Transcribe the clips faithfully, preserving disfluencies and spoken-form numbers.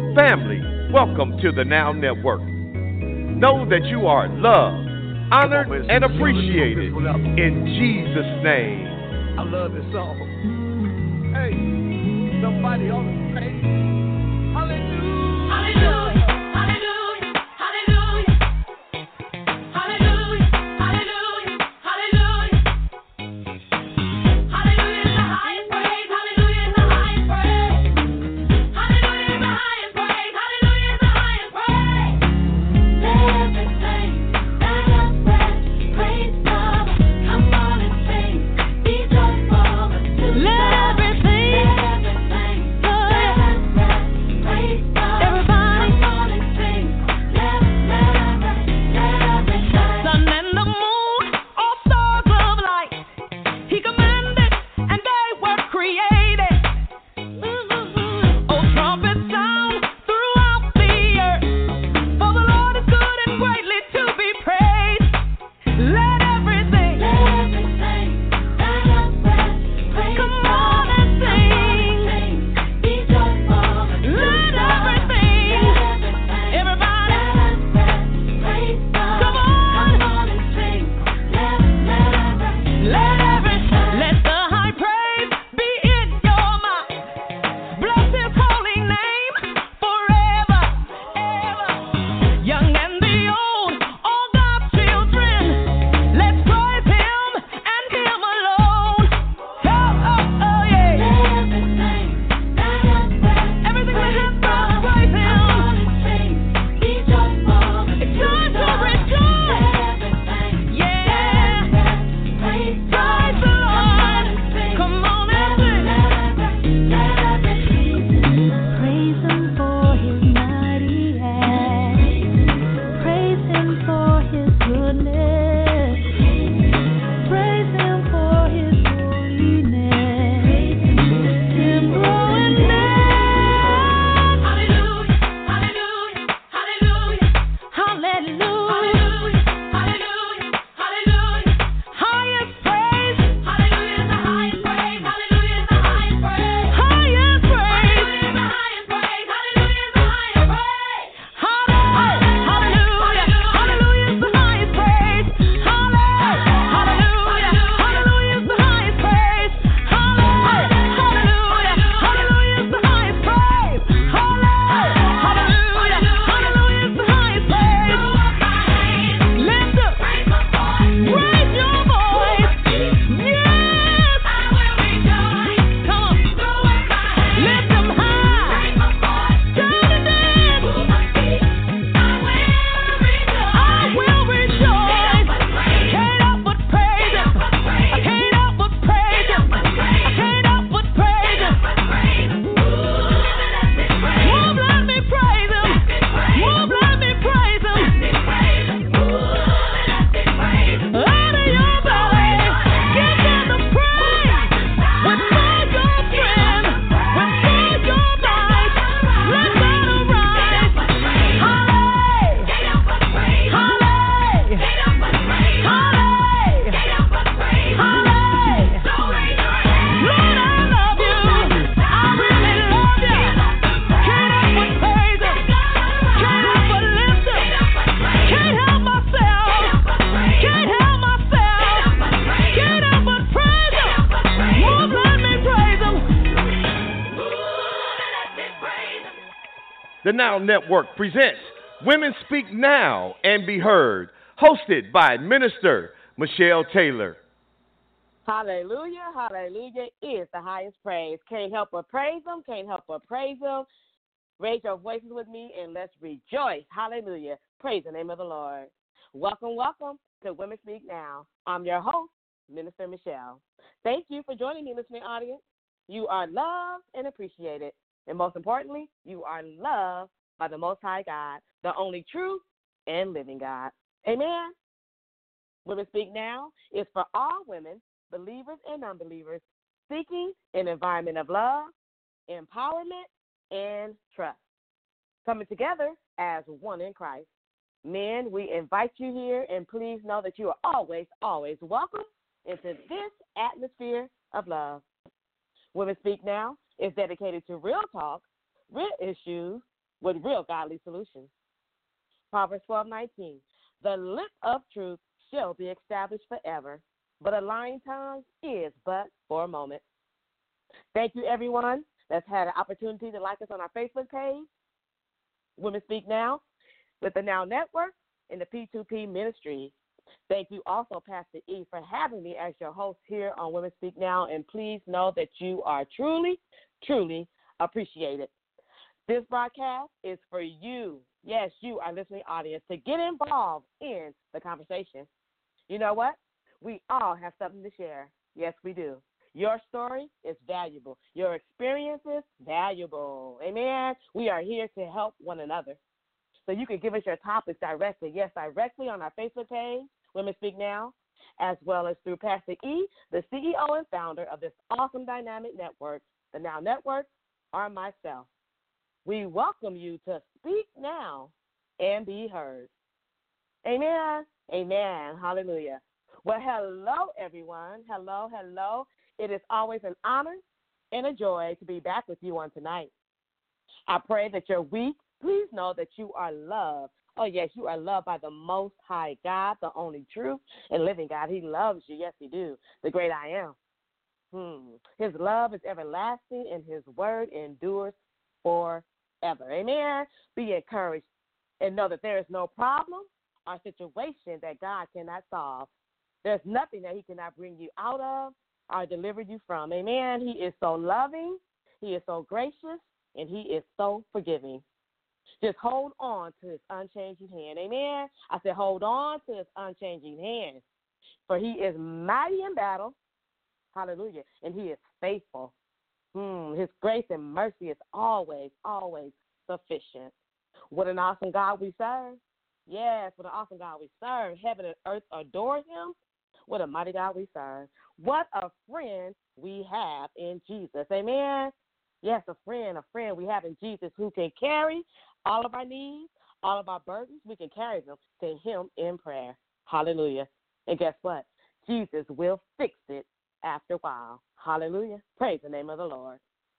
Family, welcome to the Now Network. Know that you are loved, honored, and appreciated in Jesus' name. I love this song. Hey, somebody on the stage. Hallelujah. Hallelujah. The Now Network presents Women Speak Now and Be Heard, hosted by Minister Michelle Taylor. Hallelujah, hallelujah is the highest praise. Can't help but praise him, can't help but praise him. Raise your voices with me and let's rejoice. Hallelujah. Praise the name of the Lord. Welcome, welcome to Women Speak Now. I'm your host, Minister Michelle. Thank you for joining me, listening audience. You are loved and appreciated. And most importantly, you are loved by the Most High God, the only true and living God. Amen. Women Speak Now is for all women, believers and unbelievers, seeking an environment of love, empowerment, and trust. Coming together as one in Christ. Men, we invite you here, and please know that you are always, always welcome into this atmosphere of love. Women Speak Now is dedicated to real talk, real issues, with real godly solutions. Proverbs twelve nineteen. The lip of truth shall be established forever, but a lying tongue is but for a moment. Thank you, everyone that's had an opportunity to like us on our Facebook page, Women Speak Now, with the Now Network and the P two P Ministry. Thank you also, Pastor E, for having me as your host here on Women Speak Now, and please know that you are truly, truly appreciated. This broadcast is for you, yes, you, our listening audience, to get involved in the conversation. You know what? We all have something to share. Yes, we do. Your story is valuable. Your experience is valuable. Amen? We are here to help one another. So you can give us your topics directly, yes, directly on our Facebook page, Women Speak Now, as well as through Pastor E, the C E O and founder of this awesome dynamic network, the Now Network, or myself. We welcome you to speak now and be heard. Amen. Amen. Hallelujah. Well, hello, everyone. Hello, hello. It is always an honor and a joy to be back with you on tonight. I pray that your week, please know that you are loved. Oh, yes, you are loved by the Most High God, the only true and living God. He loves you. Yes, he do. The great I am. Hmm. His love is everlasting, and his word endures forever. Amen. Be encouraged and know that there is no problem or situation that God cannot solve. There's nothing that he cannot bring you out of or deliver you from. Amen. He is so loving. He is so gracious, and he is so forgiving. Just hold on to his unchanging hand. Amen. I said hold on to his unchanging hand, for he is mighty in battle. Hallelujah. And he is faithful. Hmm. His grace and mercy is always, always sufficient. What an awesome God we serve. Yes, what an awesome God we serve. Heaven and earth adore him. What a mighty God we serve. What a friend we have in Jesus. Amen. Yes, a friend, a friend we have in Jesus who can carry all of our needs, all of our burdens. We can carry them to him in prayer. Hallelujah. And guess what? Jesus will fix it after a while. Hallelujah. Praise the name of the Lord.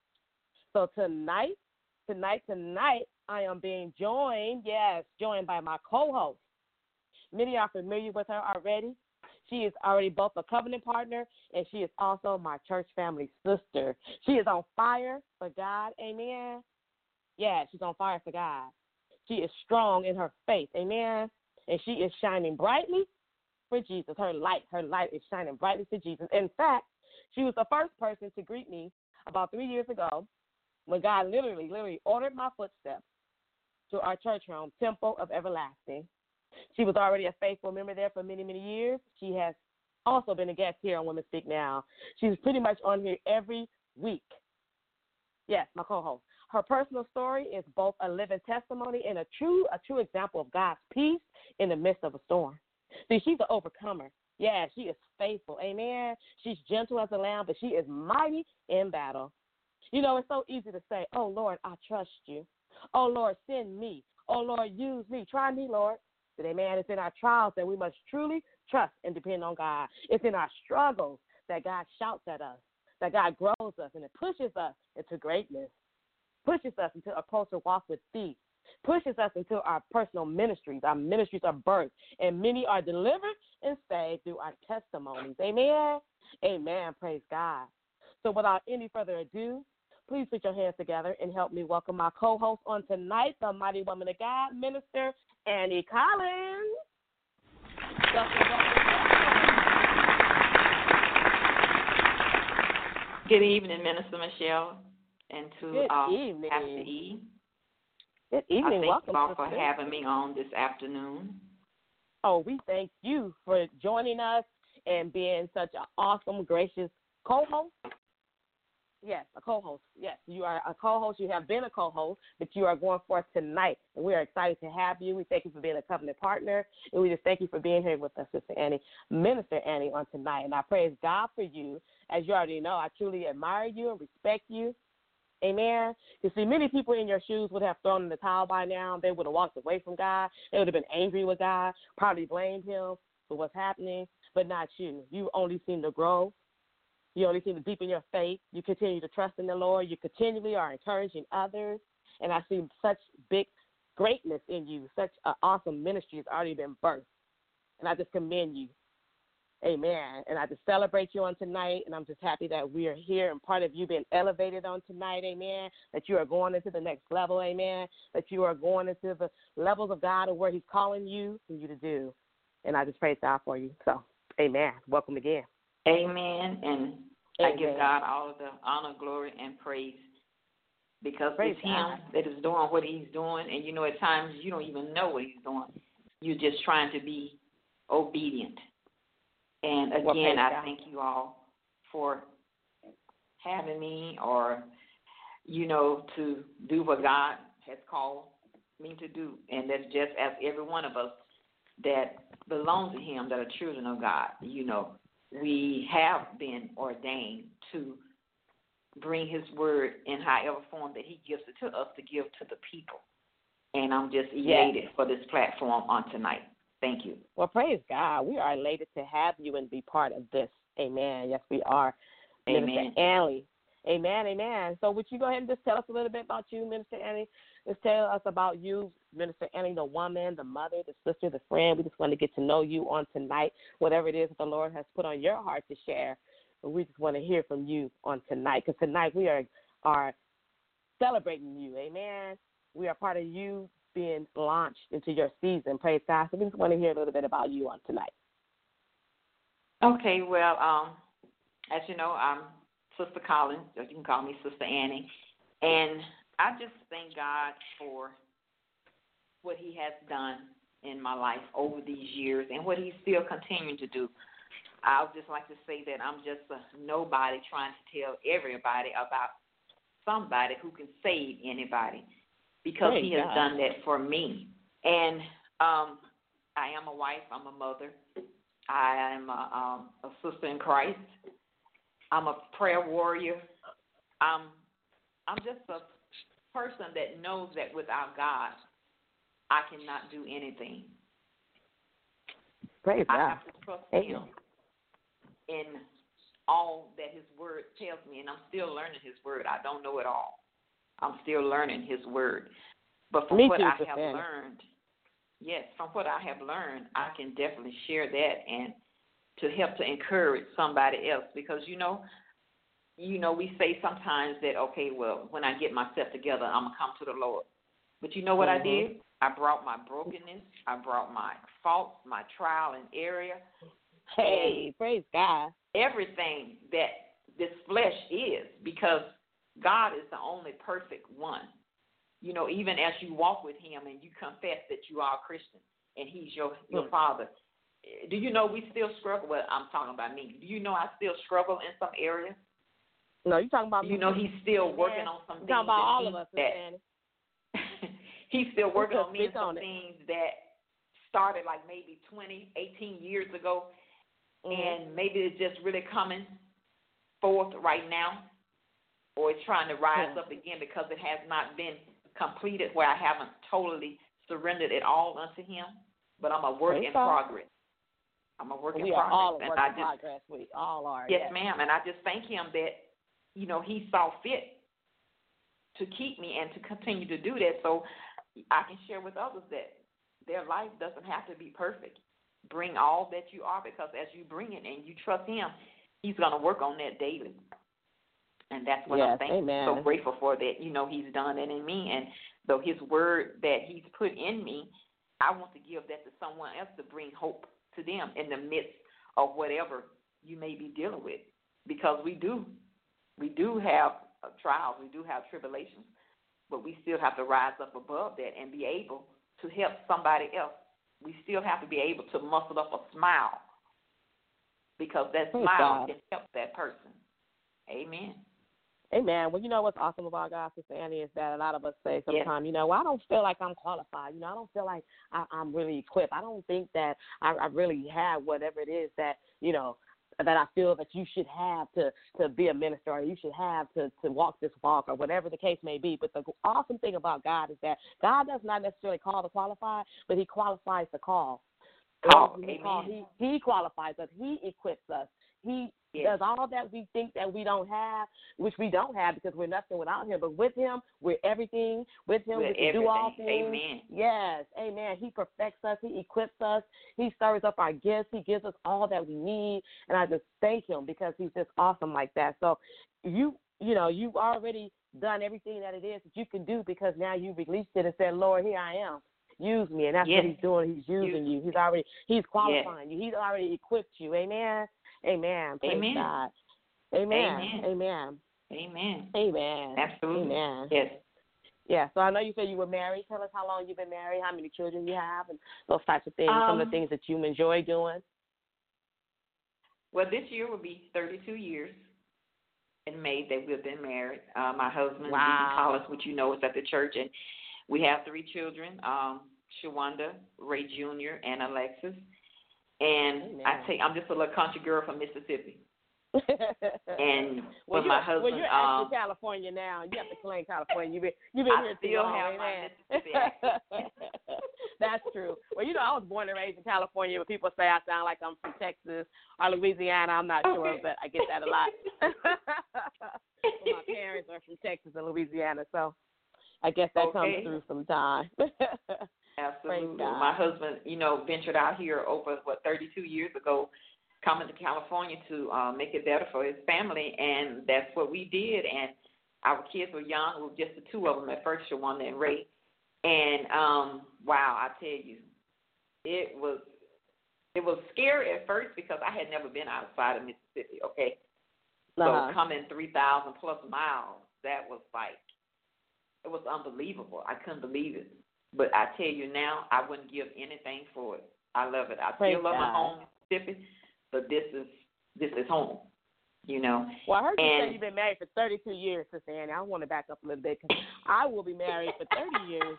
So tonight, tonight, tonight, I am being joined, yes, joined by my co-host. Many are familiar with her already. She is already both a covenant partner, and she is also my church family sister. She is on fire for God. Amen. Yeah, she's on fire for God. She is strong in her faith. Amen. And she is shining brightly for Jesus. Her light, her light is shining brightly for Jesus. In fact, she was the first person to greet me about three years ago when God literally, literally ordered my footsteps to our church home, Temple of Everlasting. She was already a faithful member there for many, many years. She has also been a guest here on Women Speak Now. She's pretty much on here every week. Yes, my co-host. Her personal story is both a living testimony and a true, a true example of God's peace in the midst of a storm. See, she's an overcomer. Yeah, she is faithful. Amen. She's gentle as a lamb, but she is mighty in battle. You know, it's so easy to say, oh, Lord, I trust you. Oh, Lord, send me. Oh, Lord, use me. Try me, Lord. But, amen, it's in our trials that we must truly trust and depend on God. It's in our struggles that God shouts at us, that God grows us, and it pushes us into greatness, pushes us into a closer walk with thee, pushes us into our personal ministries. Our ministries are birthed, and many are delivered and saved through our testimonies. Amen? Amen. Praise God. So without any further ado, please put your hands together and help me welcome my co-host on tonight, the mighty woman of God, Minister Annie Collins. Good evening, Minister Michelle, and to Good uh, evening. Pastor E. Good evening. I thank Welcome you all for sister. having me on this afternoon. Oh, we thank you for joining us and being such an awesome, gracious co-host. Yes, a co-host. Yes, you are a co-host. You have been a co-host, but you are going forth tonight, and we are excited to have you. We thank you for being a covenant partner, and we just thank you for being here with us, Sister Annie, Minister Annie, on tonight. And I praise God for you. As you already know, I truly admire you and respect you. Amen. You see, many people in your shoes would have thrown in the towel by now. They would have walked away from God. They would have been angry with God, probably blamed him for what's happening, but not you. You only seem to grow. You only seem to deepen your faith. You continue to trust in the Lord. You continually are encouraging others. And I see such big greatness in you. Such an awesome ministry has already been birthed. And I just commend you. Amen. And I just celebrate you on tonight, and I'm just happy that we are here and part of you being elevated on tonight, amen, that you are going into the next level, amen, that you are going into the levels of God and where he's calling you for you to do. And I just praise God for you. So, amen. Welcome again. Amen. And Amen. I give God all of the honor, glory, and praise because praise it's him God. that is doing what he's doing. And, you know, at times you don't even know what he's doing. You're just trying to be obedient. And again, well, I God. thank you all for having me or, you know, to do what God has called me to do. And that's just as every one of us that belong to him, that are children of God, you know, we have been ordained to bring his word in however form that he gives it to us to give to the people. And I'm just elated yes. for this platform on tonight. Thank you. Well, praise God. We are elated to have you and be part of this. Amen. Yes, we are. Amen. Minister Annie. Amen, amen. So would you go ahead and just tell us a little bit about you, Minister Annie? Just tell us about you, Minister Annie, the woman, the mother, the sister, the friend. We just want to get to know you on tonight, whatever it is that the Lord has put on your heart to share. We just want to hear from you on tonight, because tonight we are, are celebrating you. Amen. We are part of you being launched into your season. Praise God. So we just want to hear a little bit about you on tonight. Okay, well, um, as you know, I'm Sister Collins, or you can call me Sister Annie, and I just thank God for what he has done in my life over these years and what he's still continuing to do. I would just like to say that I'm just a nobody trying to tell everybody about somebody who can save anybody, because Praise he has God. done that for me. And um, I am a wife. I'm a mother. I am a, um, a sister in Christ. I'm a prayer warrior. I'm, I'm just a person that knows that without God, I cannot do anything. Praise I God. have to trust Amen. him in all that his word tells me, and I'm still learning his word. I don't know it all. I'm still learning his word. But from Me what too, I Sister have Annie. learned, yes, from what I have learned, I can definitely share that and to help to encourage somebody else. Because, you know, you know, we say sometimes that, okay, well, when I get myself together, I'm going to come to the Lord. But you know what mm-hmm. I did? I brought my brokenness. I brought my faults, my trial and error. Hey, and praise God. everything that this flesh is, because God is the only perfect one. You know, even as you walk with him and you confess that you are a Christian and he's your, your mm. father, do you know we still struggle? Well, I'm talking about me. Do you know I still struggle in some areas? No, you're talking about You me. know, he's still working yeah. on some you're things. talking about all he, of us, that, Annie. he's still working on me Speak on some on it. things that started like maybe twenty, eighteen years ago, mm-hmm. and maybe it's just really coming forth right now, or it's trying to rise yeah. up again because it has not been completed, where I haven't totally surrendered it all unto him. But I'm a work Praise in God. progress. I'm a work we in are progress. all a work and I in just, progress. We all are. yes, yes, ma'am. And I just thank him that, you know, he saw fit to keep me and to continue to do that, so I can share with others that their life doesn't have to be perfect. Bring all that you are, because as you bring it and you trust him, he's going to work on that daily. And that's what yes, I'm thankful, amen. so grateful for, that, you know, he's done that in me. And though his word that he's put in me, I want to give that to someone else to bring hope to them in the midst of whatever you may be dealing with. Because we do. We do have trials. We do have tribulations. But we still have to rise up above that and be able to help somebody else. We still have to be able to muscle up a smile, because that Praise smile God. can help that person. Amen. Amen. Well, you know what's awesome about God, Sister Annie, is that a lot of us say sometimes, Yes. you know, well, I don't feel like I'm qualified. You know, I don't feel like I, I'm really equipped. I don't think that I, I really have whatever it is that, you know, that I feel that you should have to, to be a minister, or you should have to, to walk this walk, or whatever the case may be. But the awesome thing about God is that God does not necessarily call the qualified, but he qualifies the call. Call. He, Amen. call, he, he qualifies us. He equips us. He yes. does all that we think that we don't have, which we don't have because we're nothing without him. But with him, we're everything. With him, We're we can do all everything. things. Amen. Yes, amen. He perfects us. He equips us. He stirs up our gifts. He gives us all that we need. And I just thank him because he's just awesome like that. So you, you know, you've already done everything that it is that you can do because now you released it and said, Lord, here I am. Use me. And that's yes. what he's doing. He's using you. He's already, he's qualifying yes. you. He's already equipped you. Amen. Amen. Praise Amen. God. Amen. Amen. Amen. Amen. Amen. Absolutely. Amen. Yes. Yeah, so I know you said you were married. Tell us how long you've been married, how many children you have, and those types of things, um, some of the things that you enjoy doing. Well, this year will be thirty-two years in May that we've been married. Uh, my husband, Wow. Deacon Collis, which you know is at the church, and we have three children, um, Shawanda, Ray Junior, and Alexis. And Amen. I take, I'm just a little country girl from Mississippi. And well, for my you're, husband, well, you're um, actually California now. You have to claim California. You've been, you've been I here too still long. have my Amen. Mississippi accent. That's true. Well, you know, I was born and raised in California, but people say I sound like I'm from Texas or Louisiana. I'm not sure, but I get that a lot. Well, my parents are from Texas and Louisiana, so I guess that okay. comes through sometime. Absolutely. My husband, you know, ventured out here over, what, thirty-two years ago, coming to California to uh, make it better for his family, and that's what we did. And our kids were young. It was just the two of them at first, Shawanda and Ray. And, um, wow, I tell you, it was it was scary at first because I had never been outside of Mississippi, okay? Uh-huh. So coming three thousand plus miles, that was like, it was unbelievable. I couldn't believe it. But I tell you now, I wouldn't give anything for it. I love it. I Praise still love God. my home, Mississippi, but this is this is home, you know. Well, I heard you and, say you've been married for thirty-two years, Sister Annie. I want to back up a little bit because I will be married for thirty years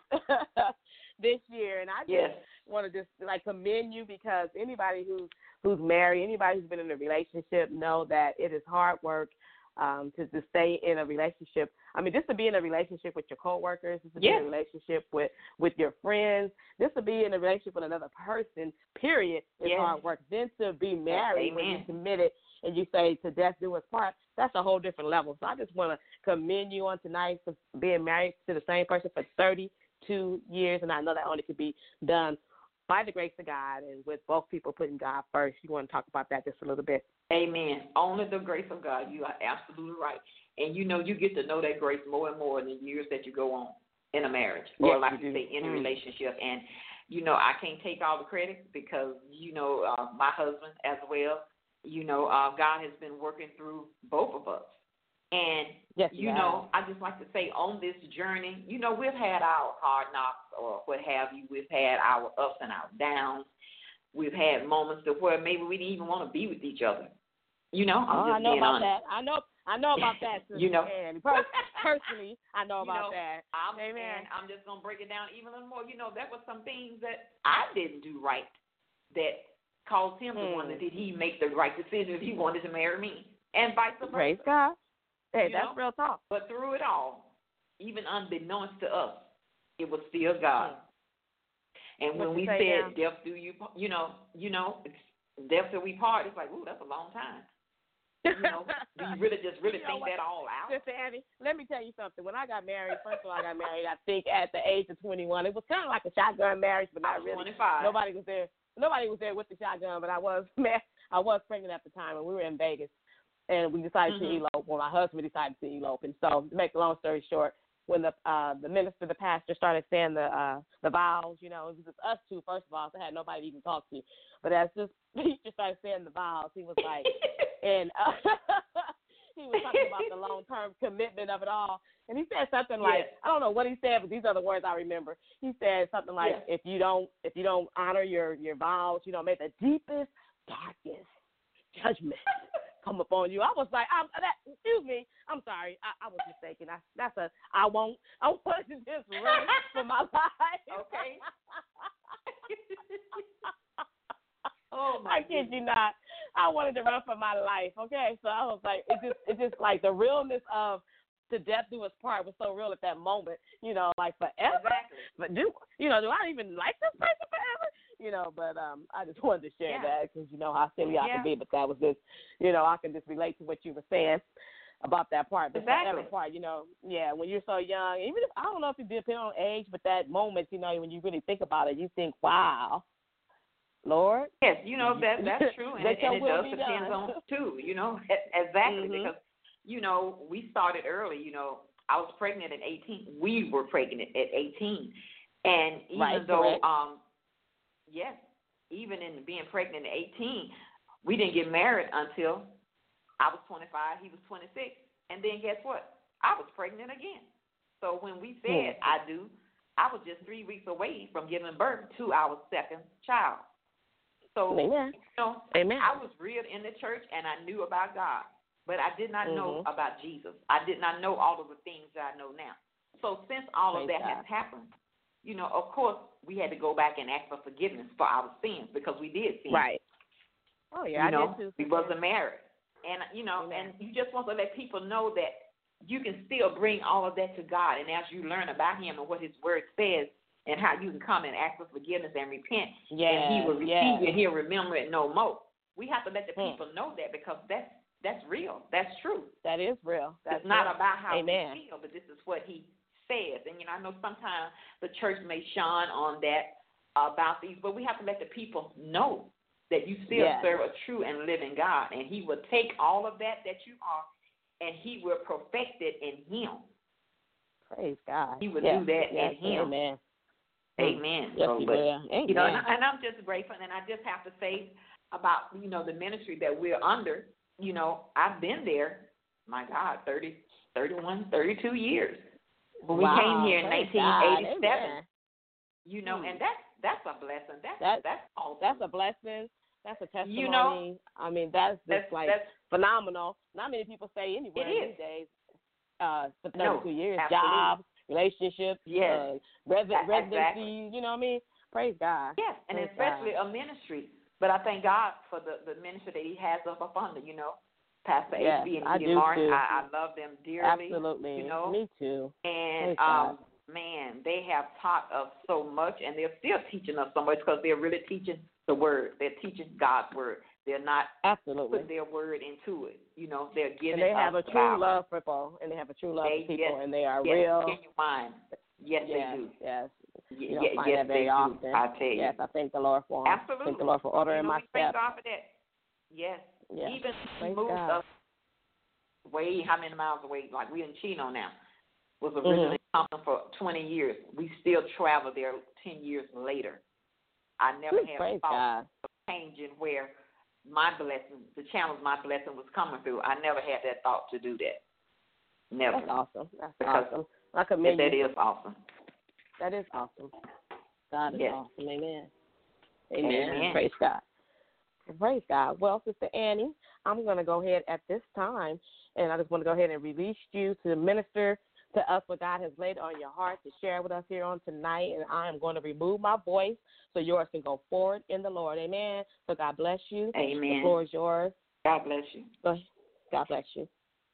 this year, and I just yes. want to just like commend you because anybody who's who's married, anybody who's been in a relationship, know that it is hard work um, to to stay in a relationship. I mean, just to be in a relationship with your coworkers, just to be yes. in a relationship with, with your friends, just to be in a relationship with another person, period, is yes. hard work. Then to be married Amen. when you're committed and you say to death do us part, that's a whole different level. So I just want to commend you on tonight for being married to the same person for thirty-two years, and I know that only could be done by the grace of God and with both people putting God first. You want to talk about that just a little bit? Amen. Only the grace of God. You are absolutely right. And, you know, you get to know that grace more and more in the years that you go on in a marriage or, yes, like you you say, in a mm. relationship. And, you know, I can't take all the credit because, you know, uh, my husband as well, you know, uh, God has been working through both of us. And, yes, you yeah. know, I just like to say on this journey, you know, we've had our hard knocks or what have you. We've had our ups and our downs. We've had moments to where maybe we didn't even want to be with each other. You know, I'm oh, just I know being about honest. that. I know I know about that, Sister you know. Annie. Personally, I know you about know, that. I'm, Amen. And I'm just going to break it down even a little more. You know, there were some things that I didn't do right that caused him to mm. wonder, did he make the right decision if he wanted to marry me? And vice versa. Praise God. Hey, you that's know? real talk. But through it all, even unbeknownst to us, it was still God. Mm. And when what we say said, now? death do you, you know, you know, it's, death till we part, it's like, ooh, that's a long time. You know, do you really just really you know think what? that all out? Sister Annie, let me tell you something. When I got married, first of all, I got married, I think, at the age of twenty-one. It was kind of like a shotgun marriage, but I not was really. twenty-five. Nobody was there. Nobody was there with the shotgun, but I was I was pregnant at the time, and we were in Vegas. And we decided mm-hmm. to elope. Well, my husband decided to elope. And so, to make a long story short, when the uh, the minister, the pastor, started saying the uh, the vows, you know, it was just us two, first of all, so I had nobody to even talk to. But as this preacher started saying the vows, he was like, and uh, he was talking about the long-term commitment of it all. And he said something like, yes. I don't know what he said, but these are the words I remember. He said something like, yes. if you don't if you don't honor your, your vows, you know, may the deepest, darkest judgment come upon you. I was like, I'm, that, excuse me, I'm sorry, I, I was mistaken. I, that's a, I won't, I want to just run for my life. Okay. oh my I kid goodness. you not. I wanted to run for my life. Okay, so I was like, it just, it just like the realness of the death do us part was so real at that moment. You know, like forever. Exactly. But do you know? Do I even like this person forever? you know, but um, I just wanted to share Yeah. that because you know how silly I Yeah. can be, but that was just, you know, I can just relate to what you were saying about that part. The Exactly. forever part, you know, yeah, when you're so young, even if, I don't know if it depends on age, but that moment, you know, when you really think about it, you think, wow, Lord. Yes, you know, that that's true, and, Let it, your and it will does be depend done. on too, you know, exactly, Mhm. because, you know, we started early, you know, I was pregnant at eighteen. We were pregnant at eighteen. And even Right, though, correct. um, yes, even in being pregnant at eighteen, we didn't get married until I was twenty-five, he was twenty-six. And then guess what? I was pregnant again. So when we said Hmm. I do, I was just three weeks away from giving birth to our second child. So, Amen. you know, Amen. I was reared in the church and I knew about God, but I did not know Mhm. about Jesus. I did not know all of the things that I know now. So since all of Praise that God. has happened, you know, of course, we had to go back and ask for forgiveness for our sins because we did sin. Right. Oh, yeah, You I know, did too. we sister. wasn't married. And, you know, Amen. and you just want to let people know that you can still bring all of that to God. And as you learn about him and what his word says and how you can come and ask for forgiveness and repent, Yes, and he will receive yes. you and he'll remember it no more. We have to let the Hmm. people know that because that's that's real. That's true. That is real. That's It's not real. about how Amen. we feel, but this is what he says. And, you know, I know sometimes the church may shine on that about these, but we have to let the people know that you still Yes. serve a true and living God, and he will take all of that that you are, and he will perfect it in him. Praise God. He will yes. do that yes. in him. Amen. Amen. Yes, so, he but, will. Amen. You know, and, and I'm just grateful, and I just have to say about, you know, the ministry that we're under. You know, I've been there, my God, thirty, thirty-one, thirty-two years. When we Wow. came here in Praise nineteen God. eighty-seven, Amen. you know, Hmm. and that's that's a blessing. That's That- that's awesome. That's a blessing. That's a testimony. You know, I mean, that's just that's like that's phenomenal. Not many people say anywhere It is. these days. Uh, for No, thirty-two years, absolutely. jobs, relationships, Yes. uh, resi- A- residency. exactly. You know what I mean? Praise God. Yes, and Praise especially God. a ministry. But I thank God for the, the ministry that he has up up under, you know, Pastor Yes, H B and I Edie do Martin. too. I, I love them dearly. Absolutely. You know, Me too. and Praise God. um, man, they have taught us so much, and they're still teaching us so much because they're really teaching the word. They're teaching God's word. They're not Absolutely. putting their word into it. You know, they're giving And they have a us true Bible. love for people, and they have a true love They- for people, yes, and they are yes, real. genuine. Yes, yes, they do. yes. Y- You don't ye- find yes, that very they do. often. I tell you. Yes, I thank the Lord for them. Absolutely. Thank the Lord for ordering you know, my we thank steps. God for that. Yes. Yes. Even he Praise moved God. us way how many miles away? Like we in Chino now. Was Mm-hmm. originally coming for twenty years. We still travel there ten years later. I never Ooh, had praise thought God. of changing where my blessing, the channels my blessing was coming through. I never had that thought to do that. Never. That's awesome. That's Because awesome. I commend that you. is awesome. That is awesome. God is Yes. awesome. Amen. Amen. Amen. Praise God. Praise God. Well, Sister Annie, I'm going to go ahead at this time, and I just want to go ahead and release you to minister to us what God has laid on your heart to share with us here on tonight. And I am going to remove my voice so yours can go forward in the Lord. Amen. So God bless you. Amen. The floor is yours. God bless you. Go ahead. God bless you.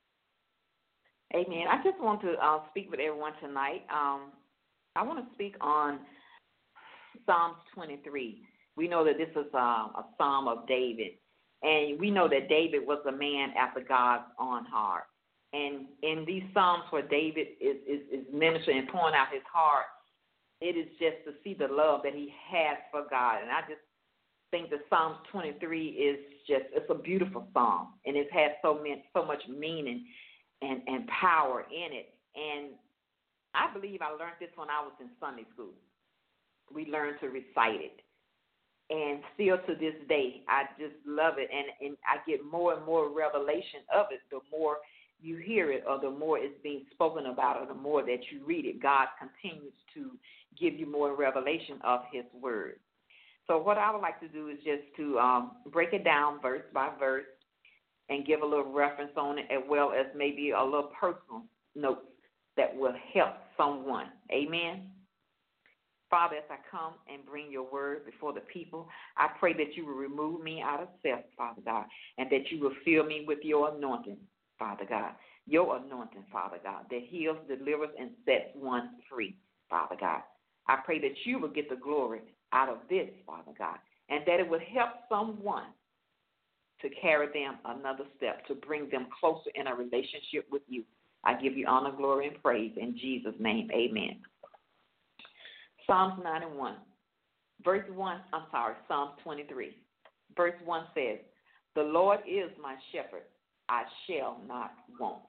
Amen. I just want to uh, speak with everyone tonight. Um, I want to speak on Psalms twenty-three. We know that this is um, a psalm of David, and we know that David was a man after God's own heart. And in these psalms where David is, is, is ministering and pouring out his heart, it is just to see the love that he has for God. And I just think that Psalms twenty-three is just, it's a beautiful psalm, and it has so many, so much meaning and, and power in it. And I believe I learned this when I was in Sunday school. We learned to recite it. And still to this day, I just love it. And, and I get more and more revelation of it the more you hear it, or the more it's being spoken about, or the more that you read it. God continues to give you more revelation of his word. So what I would like to do is just to um, break it down verse by verse and give a little reference on it, as well as maybe a little personal notes that will help someone. Amen. Father, as I come and bring your word before the people, I pray that you will remove me out of self, Father God, and that you will fill me with your anointing, Father God, your anointing, Father God, that heals, delivers, and sets one free, Father God. I pray that you will get the glory out of this, Father God, and that it would help someone to carry them another step, to bring them closer in a relationship with you. I give you honor, glory, and praise in Jesus' name. Amen. Psalms ninety-one, verse one, I'm sorry, Psalms twenty-three. Verse one says, the Lord is my shepherd, I shall not want.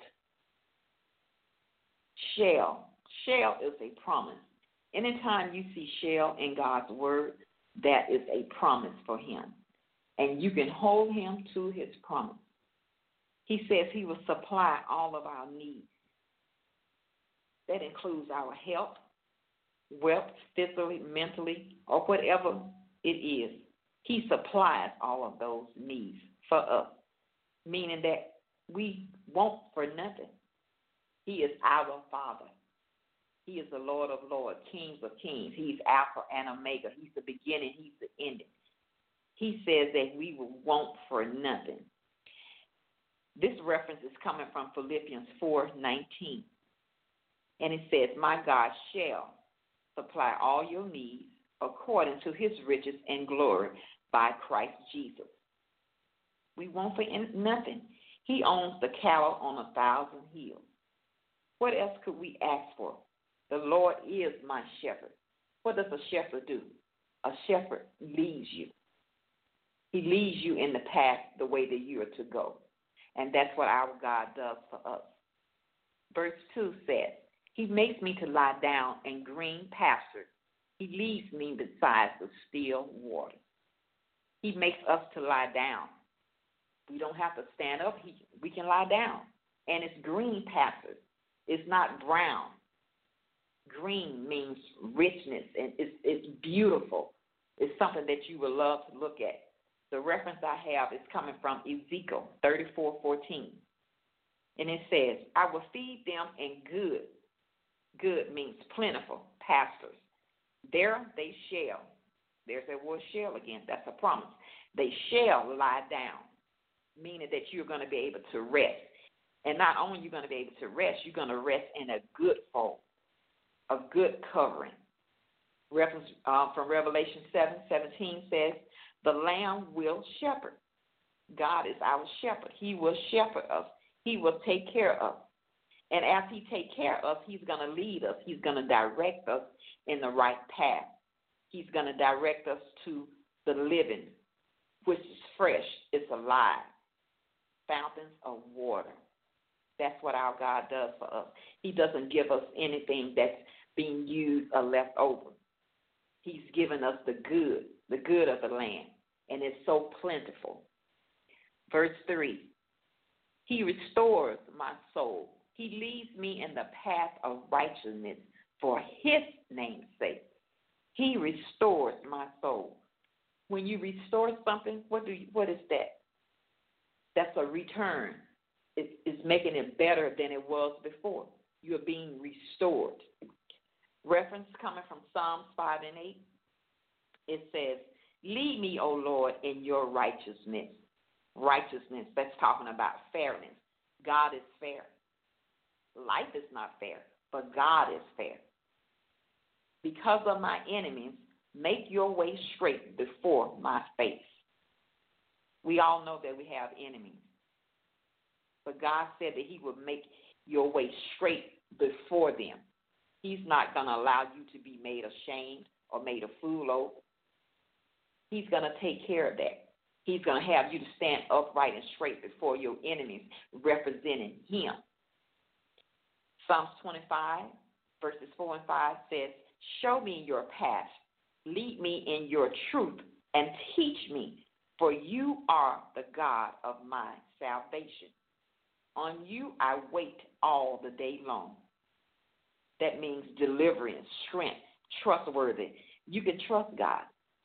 Shall. Shall is a promise. Anytime you see shall in God's word, that is a promise for him. And you can hold him to his promise. He says he will supply all of our needs. That includes our health, wealth, physically, mentally, or whatever it is. He supplies all of those needs for us, meaning that we want for nothing. He is our Father. He is the Lord of lords, kings of kings. He's Alpha and Omega. He's the beginning. He's the ending. He says that we will want for nothing. This reference is coming from Philippians four nineteen. And it says, my God shall supply all your needs according to his riches and glory by Christ Jesus. We want for nothing. He owns the cattle on a thousand hills. What else could we ask for? The Lord is my shepherd. What does a shepherd do? A shepherd leads you. He leads you in the path, the way that you are to go. And that's what our God does for us. Verse two says, he makes me to lie down in green pastures. He leads me beside the still water. He makes us to lie down. We don't have to stand up. He, we can lie down. And it's green pastures. It's not brown. Green means richness, and it's, it's beautiful. It's something that you would love to look at. The reference I have is coming from Ezekiel thirty-four fourteen. And it says, I will feed them in good. Good means plentiful pastures. There they shall. There's that word shall again. That's a promise. They shall lie down, meaning that you're going to be able to rest. And not only are you going to be able to rest, you're going to rest in a good fold, a good covering. Reference uh, from Revelation seven seventeen says, the Lamb will shepherd. God is our shepherd. He will shepherd us. He will take care of us. And as he takes care of us, he's going to lead us. He's going to direct us in the right path. He's going to direct us to the living, which is fresh, it's alive, fountains of water. That's what our God does for us. He doesn't give us anything that's being used or left over. He's given us the good, the good of the land, and it's so plentiful. Verse three, he restores my soul. He leads me in the path of righteousness for his name's sake. He restores my soul. When you restore something, what do you, what is that? That's a return. It, it's making it better than it was before. You're being restored. Reference coming from Psalms five and eight. It says, lead me, O Lord, in your righteousness. Righteousness, that's talking about fairness. God is fair. Life is not fair, but God is fair. Because of my enemies, make your way straight before my face. We all know that we have enemies. But God said that he would make your way straight before them. He's not going to allow you to be made ashamed or made a fool of. He's going to take care of that. He's going to have you to stand upright and straight before your enemies, representing him. Psalms twenty-five, verses four and five says, show me your path, lead me in your truth, and teach me, for you are the God of my salvation. On you I wait all the day long. That means deliverance, strength, trustworthy. You can trust God.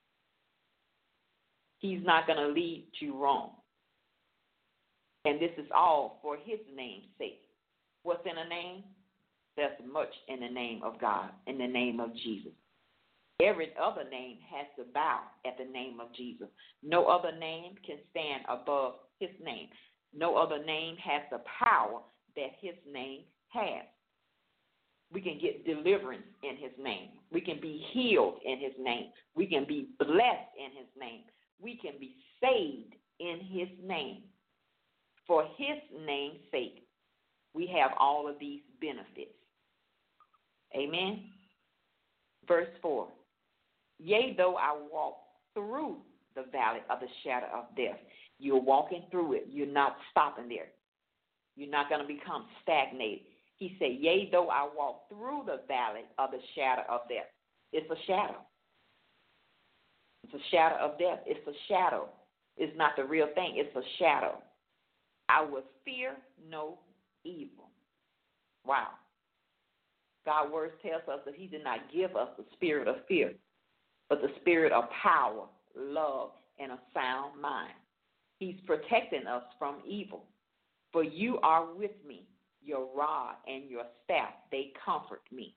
He's not going to lead you wrong. And this is all for his name's sake. What's in a name? There's much in the name of God, in the name of Jesus. Every other name has to bow at the name of Jesus. No other name can stand above his name. No other name has the power that his name has. We can get deliverance in his name. We can be healed in his name. We can be blessed in his name. We can be saved in his name. For his name's sake, we have all of these benefits. Amen. Verse four. Yea, though I walk through the valley of the shadow of death. You're walking through it. You're not stopping there. You're not going to become stagnated. He said, yea, though I walk through the valley of the shadow of death. It's a shadow. It's a shadow of death. It's a shadow. It's not the real thing. It's a shadow. I will fear no evil. Wow. God's word tells us that he did not give us the spirit of fear, but the spirit of power, love, and a sound mind. He's protecting us from evil. For you are with me, your rod and your staff, they comfort me.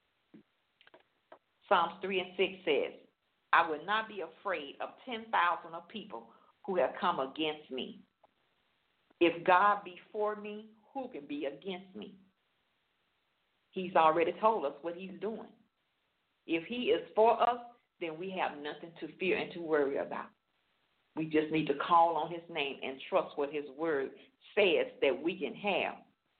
Psalms three and six says, I will not be afraid of ten thousand of people who have come against me. If God be for me, who can be against me? He's already told us what he's doing. If he is for us, then we have nothing to fear and to worry about. We just need to call on his name and trust what his word says that we can have.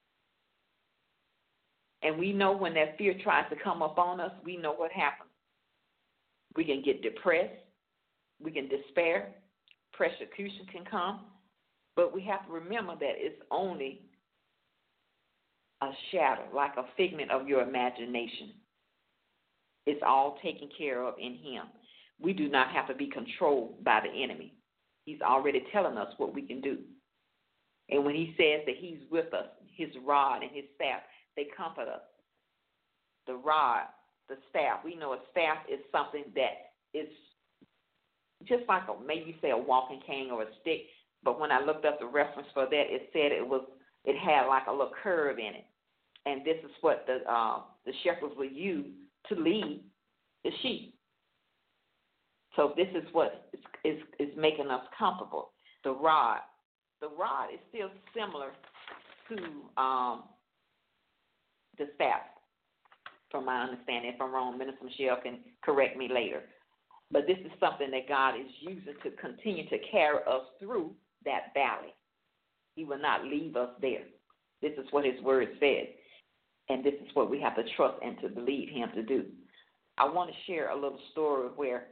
And we know when that fear tries to come upon us, we know what happens. We can get depressed. We can despair. Persecution can come. But we have to remember that it's only a shadow, like a figment of your imagination. It's all taken care of in him. We do not have to be controlled by the enemy. He's already telling us what we can do. And when he says that he's with us, his rod and his staff, they comfort us. The rod, the staff, we know a staff is something that is just like a, maybe you say a walking cane or a stick, but when I looked up the reference for that, it said it was it had like a little curve in it. And this is what the uh, the shepherds would use to lead the sheep. So this is what is, is, is making us comfortable. The rod. The rod is still similar to um, the staff, from my understanding. If I'm wrong, Minister Michelle can correct me later. But this is something that God is using to continue to carry us through that valley. He will not leave us there. This is what his word says. And this is what we have to trust and to believe him to do. I want to share a little story where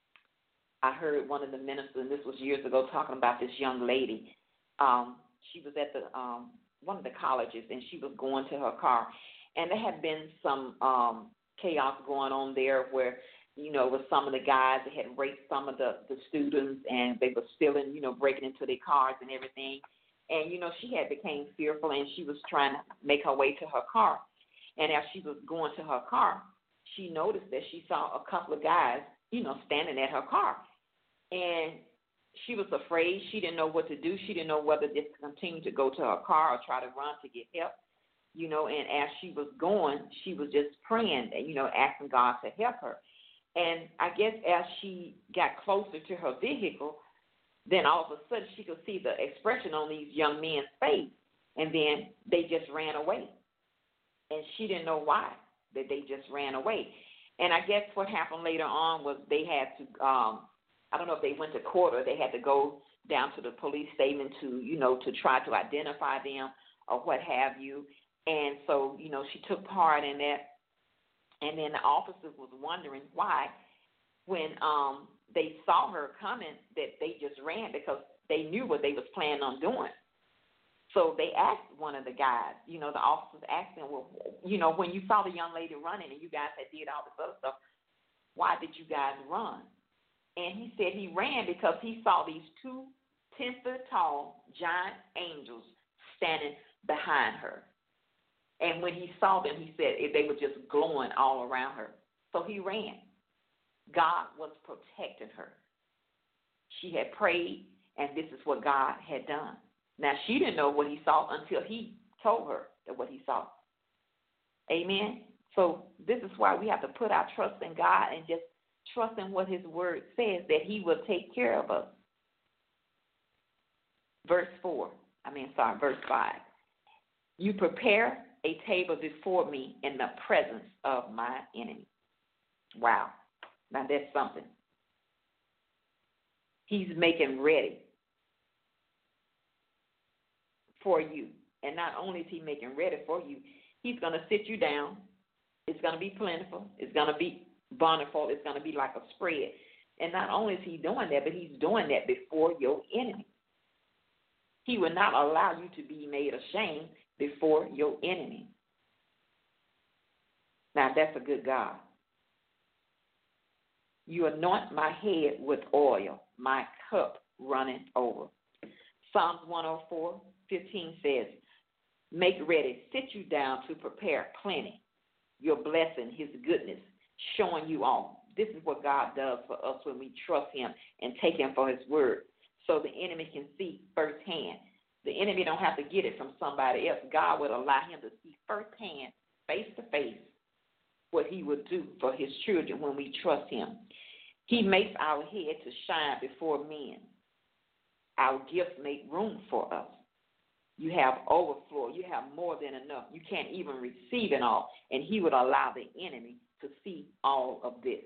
I heard one of the ministers, and this was years ago, talking about this young lady. Um, she was at the um, one of the colleges, and she was going to her car. And there had been some um, chaos going on there where, you know, with some of the guys that had raped some of the, the students, and they were stealing, you know, breaking into their cars and everything. And, you know, she had became fearful, and she was trying to make her way to her car. And as she was going to her car, she noticed that she saw a couple of guys, you know, standing at her car. And she was afraid. She didn't know what to do. She didn't know whether just to continue to go to her car or try to run to get help. You know, and as she was going, she was just praying, you know, asking God to help her. And I guess as she got closer to her vehicle, then all of a sudden she could see the expression on these young men's face, and then they just ran away. And she didn't know why, that they just ran away. And I guess what happened later on was they had to, um, I don't know if they went to court or they had to go down to the police station to, you know, to try to identify them or what have you. And so, you know, she took part in that. And then the officers was wondering why, when um, they saw her coming, that they just ran because they knew what they was planning on doing. So they asked one of the guys, you know, the officers asked him, well, you know, when you saw the young lady running and you guys had did all this other stuff, why did you guys run? And he said he ran because he saw these two ten-foot-tall giant angels standing behind her. And when he saw them, he said they were just glowing all around her. So he ran. God was protecting her. She had prayed, and this is what God had done. Now, she didn't know what he saw until he told her that what he saw. Amen? So this is why we have to put our trust in God and just trust in what his word says, that he will take care of us. Verse four, I mean, sorry, verse five. You prepare a table before me in the presence of my enemy. Wow. Now that's something. He's making ready for you. And not only is he making ready for you, he's going to sit you down. It's going to be plentiful. It's going to be bountiful. It's going to be like a spread. And not only is he doing that, but he's doing that before your enemy. He will not allow you to be made ashamed before your enemy. Now, that's a good God. You anoint my head with oil, my cup running over. Psalms one oh four fifteen says, make ready, sit you down to prepare plenty, your blessing, his goodness, showing you all. This is what God does for us when we trust him and take him for his word, so the enemy can see firsthand. The enemy don't have to get it from somebody else. God would allow him to see firsthand, face to face, what he would do for his children when we trust him. He makes our head to shine before men. Our gifts make room for us. You have overflow. You have more than enough. You can't even receive it all. And he would allow the enemy to see all of this.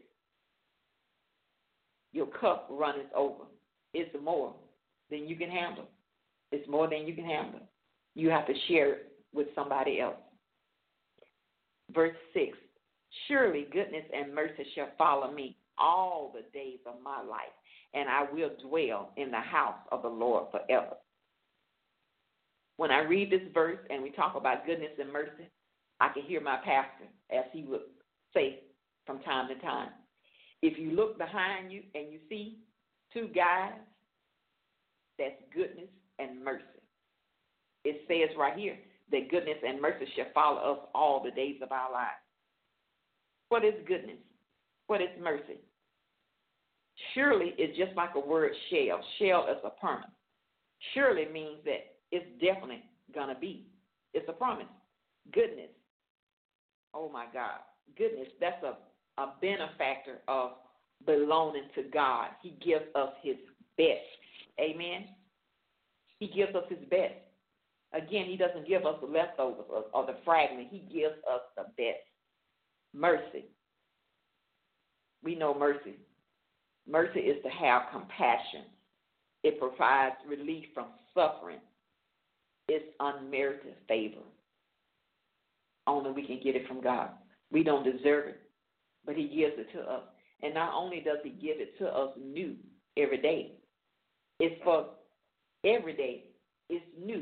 Your cup runneth over. It's more than you can handle. It's more than you can handle. You have to share it with somebody else. Verse six, surely goodness and mercy shall follow me all the days of my life, and I will dwell in the house of the Lord forever. When I read this verse and we talk about goodness and mercy, I can hear my pastor, as he would say from time to time, if you look behind you and you see two guys, that's goodness and mercy. It says right here that goodness and mercy shall follow us all the days of our lives. What is goodness? What is mercy? Surely is just like a word shall. Shall is a promise. Surely means that it's definitely going to be. It's a promise. Goodness. Oh, my God. Goodness, that's a, a benefactor of belonging to God. He gives us his best. Amen? He gives us his best. Again, he doesn't give us the leftovers or, or the fragment. He gives us the best. Mercy. We know mercy. Mercy is to have compassion. It provides relief from suffering. It's unmerited favor. Only we can get it from God. We don't deserve it, but he gives it to us. And not only does he give it to us new every day, it's for every day. It's new.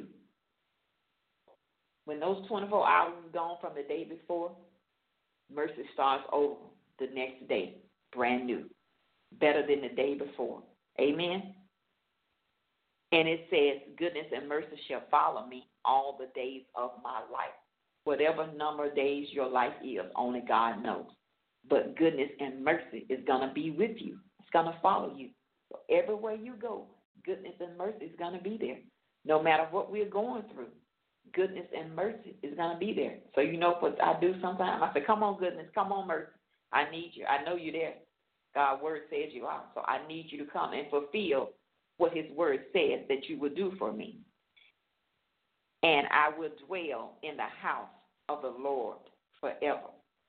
When those twenty-four hours is gone from the day before, mercy starts over the next day, brand new, better than the day before. Amen? And it says, goodness and mercy shall follow me all the days of my life. Whatever number of days your life is, only God knows. But goodness and mercy is going to be with you. It's going to follow you. So everywhere you go, goodness and mercy is going to be there. No matter what we're going through, goodness and mercy is going to be there. So you know what I do sometimes? I say, come on, goodness, come on, mercy. I need you. I know you're there. God's word says you are. So I need you to come and fulfill what his word says that you will do for me. And I will dwell in the house of the Lord forever.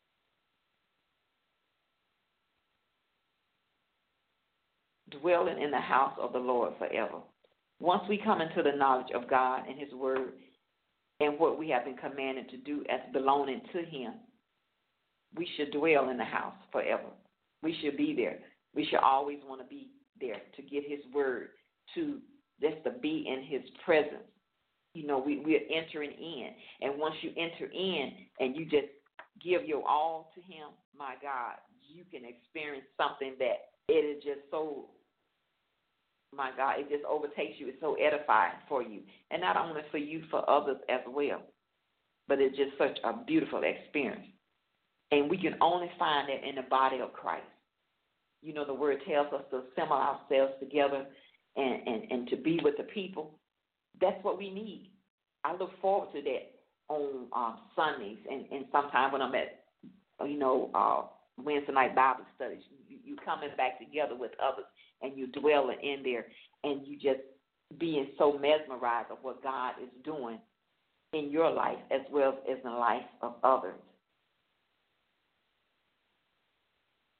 Dwelling in the house of the Lord forever. Once we come into the knowledge of God and his word and what we have been commanded to do as belonging to him, we should dwell in the house forever. We should be there. We should always want to be there to get his word, to just to be in his presence. You know, we, we're entering in. And once you enter in and you just give your all to him, my God, you can experience something that it is just so, my God, it just overtakes you. It's so edifying for you. And not only for you, for others as well. But it's just such a beautiful experience. And we can only find that in the body of Christ. You know, the word tells us to assemble ourselves together and, and, and to be with the people. That's what we need. I look forward to that on um, Sundays and, and sometimes when I'm at, you know, uh, Wednesday night Bible studies. You, you coming back together with others and you dwelling in there and you just being so mesmerized of what God is doing in your life as well as in the life of others.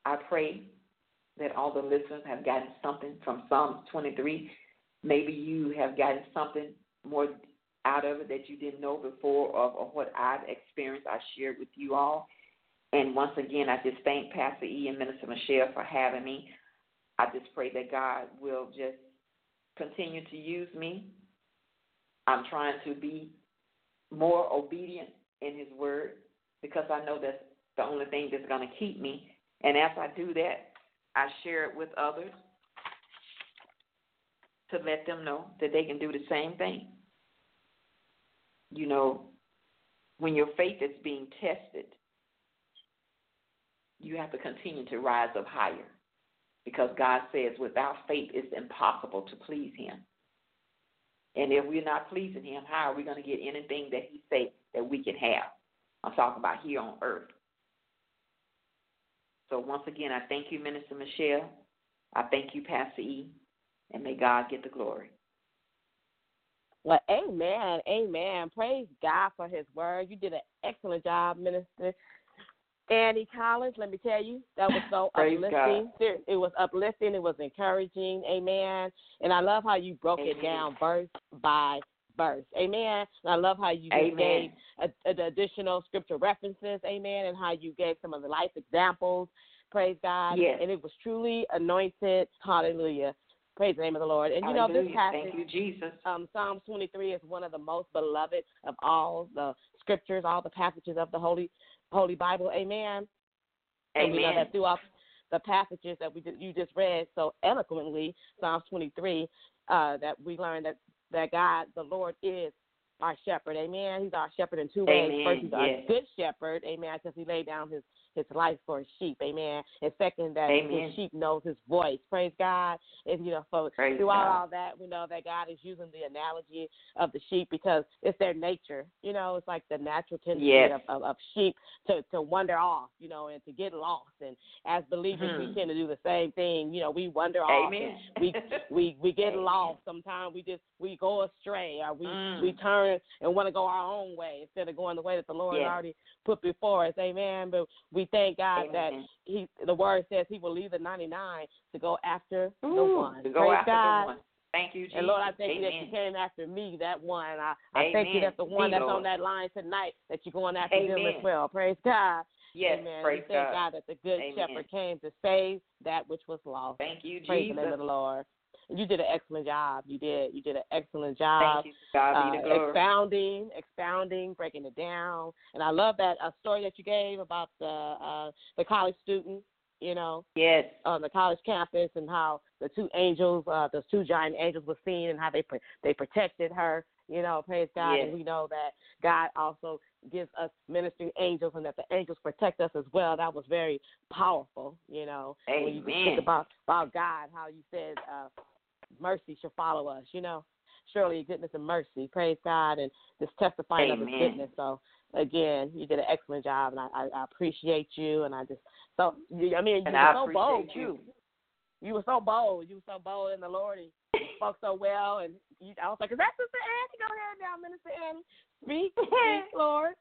I pray that all the listeners have gotten something from Psalms twenty-three. Maybe you have gotten something more out of it that you didn't know before of, of what I've experienced. I shared with you all. And once again, I just thank Pastor E and Minister Michelle for having me. I just pray that God will just continue to use me. I'm trying to be more obedient in his word because I know that's the only thing that's going to keep me. And as I do that, I share it with others to let them know that they can do the same thing. You know, when your faith is being tested, you have to continue to rise up higher because God says without faith it's impossible to please him. And if we're not pleasing him, how are we going to get anything that he says that we can have? I'm talking about here on earth. So once again, I thank you, Minister Michelle. I thank you, Pastor E, and may God get the glory. Well, amen, amen. Praise God for his word. You did an excellent job, Minister Annie Collins. Let me tell you, that was so uplifting. God. It was uplifting. It was encouraging. Amen. And I love how you broke amen. It down verse by verse. Amen. And I love how you just gave a, a, additional scripture references. Amen. And how you gave some of the life examples. Praise God. Yes. And it was truly anointed. Hallelujah. Praise the name of the Lord. And, you know, Hallelujah. this passage, thank you, Jesus. Um, Psalms twenty-three is one of the most beloved of all the scriptures, all the passages of the Holy Holy Bible. Amen. Amen. And we know that throughout the passages that we you just read so eloquently, Psalms twenty-three, uh, that we learned that, that God, the Lord, is our shepherd. Amen. He's our shepherd in two ways. Amen. First, he's yes. our good shepherd. Amen. Because he laid down his his life for his sheep, amen. And second, that amen. his sheep knows his voice. Praise God. And, you know, so Praise throughout God. all that, we know that God is using the analogy of the sheep because it's their nature. You know, it's like the natural tendency yes. of, of, of sheep to, to wander off, you know, and to get lost. And as believers, hmm. we tend to do the same thing. You know, we wander amen. off. And we, we, we get amen. lost. Sometimes we just, we go astray or we, mm. we turn and want to go our own way instead of going the way that the Lord yes. already put before us. Amen. But we thank God amen. that he, the word says he will leave the ninety-nine to go after Ooh, the one. To go Praise after God. the one. Thank you, Jesus. And Lord, I thank amen. you that you came after me, that one. I, I amen. thank you that the one Me, that's Lord. on that line tonight, that you're going after amen. them as well. Praise God. Yes, amen. praise we thank God. God that the good amen. shepherd came to save that which was lost. Thank you, praise Jesus. the name of the Lord. You did an excellent job. You did. You did an excellent job. Thank you. God be the glory. Uh, expounding, expounding, breaking it down. And I love that uh, story that you gave about the uh, the college student, you know, yes. on the college campus, and how the two angels, uh, those two giant angels were seen, and how they they protected her. You know, praise God. Yes. And we know that God also gives us ministering angels, and that the angels protect us as well. That was very powerful, you know. Amen. When you think about, about God, how you said uh, mercy shall follow us, you know. Surely goodness and mercy, praise God, and just testifying Amen. of his goodness. So, again, you did an excellent job, and I, I, I appreciate you. And I just, so, you, I mean, you and were I so bold, you. too. You were so bold. You were so bold in the Lord, and you spoke so well. And you, I was like, is that Sister Annie? Go ahead now, Minister Annie. Speak, speak, Lord.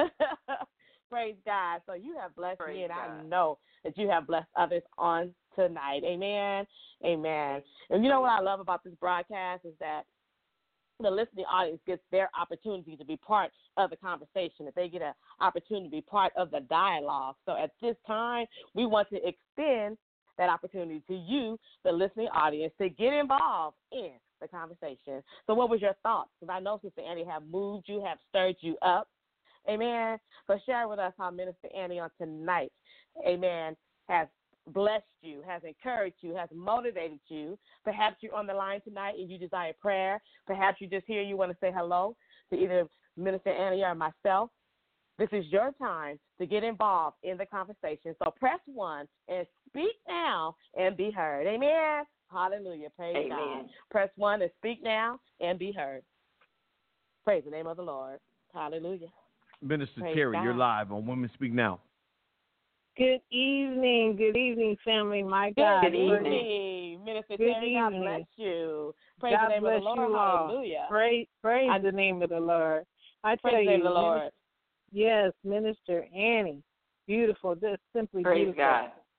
Praise God. So you have blessed Praise me, and God. I know that you have blessed others on tonight. Amen. Amen. And you know what I love about this broadcast is that the listening audience gets their opportunity to be part of the conversation, that they get an opportunity to be part of the dialogue. So at this time, we want to extend that opportunity to you, the listening audience, to get involved in the conversation. So what was your thoughts? Because I know Sister Annie have moved you, have stirred you up. Amen. So share with us how Minister Annie on tonight, amen, has blessed you, has encouraged you, has motivated you. Perhaps you're on the line tonight and you desire prayer. Perhaps you just hear you want to say hello to either Minister Annie or myself. This is your time to get involved in the conversation. So press one and speak now and be heard. Amen. Hallelujah. Praise Amen. God. Press one and speak now and be heard. Praise the name of the Lord. Hallelujah. Minister Praise Terry, God. you're live on Women Speak Now. Good evening. Good evening, family. My God. Good Good evening. evening. Minister Good Terry, God evening. bless you. Praise God the name bless of the Lord. you all. Hallelujah. Praise, praise I- the name of the Lord. I tell Praise the you, name of the Lord. Minister, yes, Minister Annie, beautiful, just simply Praise beautiful. God.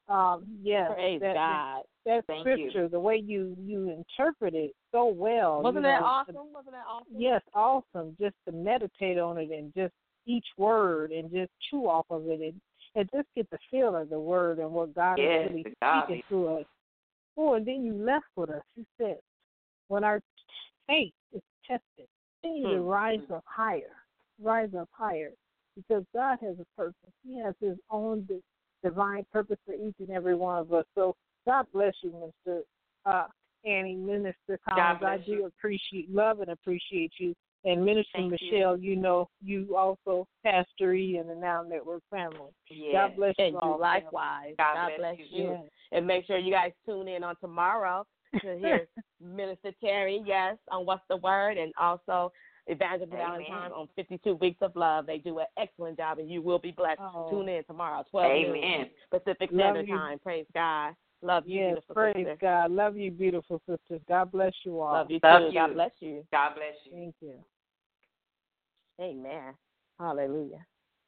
Um, yes, Praise that, God. that Thank scripture, you. the way you you interpret it so well. Wasn't you that know, awesome? Wasn't that awesome? Yes, awesome. Just to meditate on it and just each word and just chew off of it and, and just get the feel of the word and what God Yes, is really to God speaking be- to us. Oh, and then you left with us. You said, when our faith is tested, continue to Hmm. rise up higher, rise up higher, because God has a purpose. He has His own di- divine purpose for each and every one of us. So God bless you, Mister Uh, Annie, Minister Collins. I bless do you. appreciate, love, and appreciate you. And Minister Thank Michelle, you. you know, you also Pastor E and the Now Network family. Yes. God bless And you you all. likewise. God God, bless bless you. you. Yeah. And make sure you guys tune in on tomorrow to hear Minister Terry, yes, on What's the Word, and also Evangelist Amen. Valentine on fifty-two Weeks of Love. They do an excellent job, and you will be blessed. Oh. Tune in tomorrow, twelve noon Amen. Pacific Love Standard you. Time. Praise God. Love you, Yes, beautiful praise sister. God. Love you, beautiful sisters. God bless you all. Love you Love too. you. God bless you. God bless you. Thank you. Amen. Hallelujah.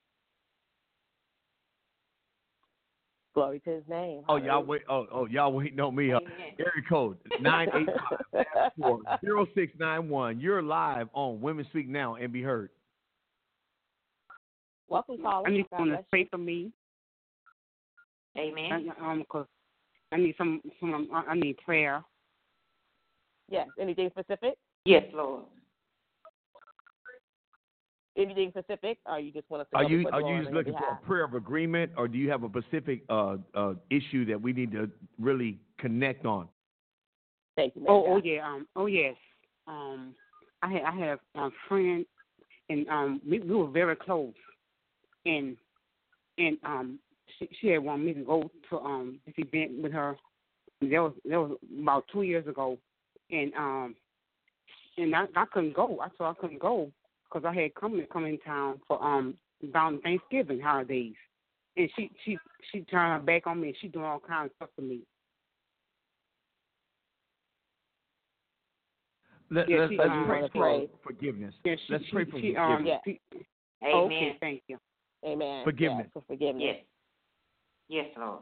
Glory to His name. Oh, y'all Hallelujah. wait. Oh, oh, y'all waiting on me. Uh, Amen. area code nine eight five four zero six nine one. You're live on Women Speak Now and Be Heard. Welcome, caller. I need God someone to bless pray for me. Amen. I, um, cause I need some, some. I need prayer. Yes. Anything specific? Yes, Lord. Anything specific, or you just want us to Are go you before the are you Lord just on your looking for behalf? a prayer of agreement, or do you have a specific uh, uh, issue that we need to really connect on? Thank you, man. Oh, oh yeah. Um, oh yes. Um, I had, I had a friend, and um, we, we were very close, and and um, she, she had wanted me to go to um this event with her. That was that was about two years ago, and um, and I, I couldn't go. I thought I couldn't go because I had come come in town for um around Thanksgiving holidays, and she she she turned her back on me, and she doing all kinds of stuff to me. Let, Yeah, let's she, let's um, pray wanna for pray. forgiveness. Yeah, she, let's she, pray for she, forgiveness. um, Yeah. she, Amen. okay, thank you. Amen. Forgiveness. Yes, for forgiveness. Yes. Yes, Lord.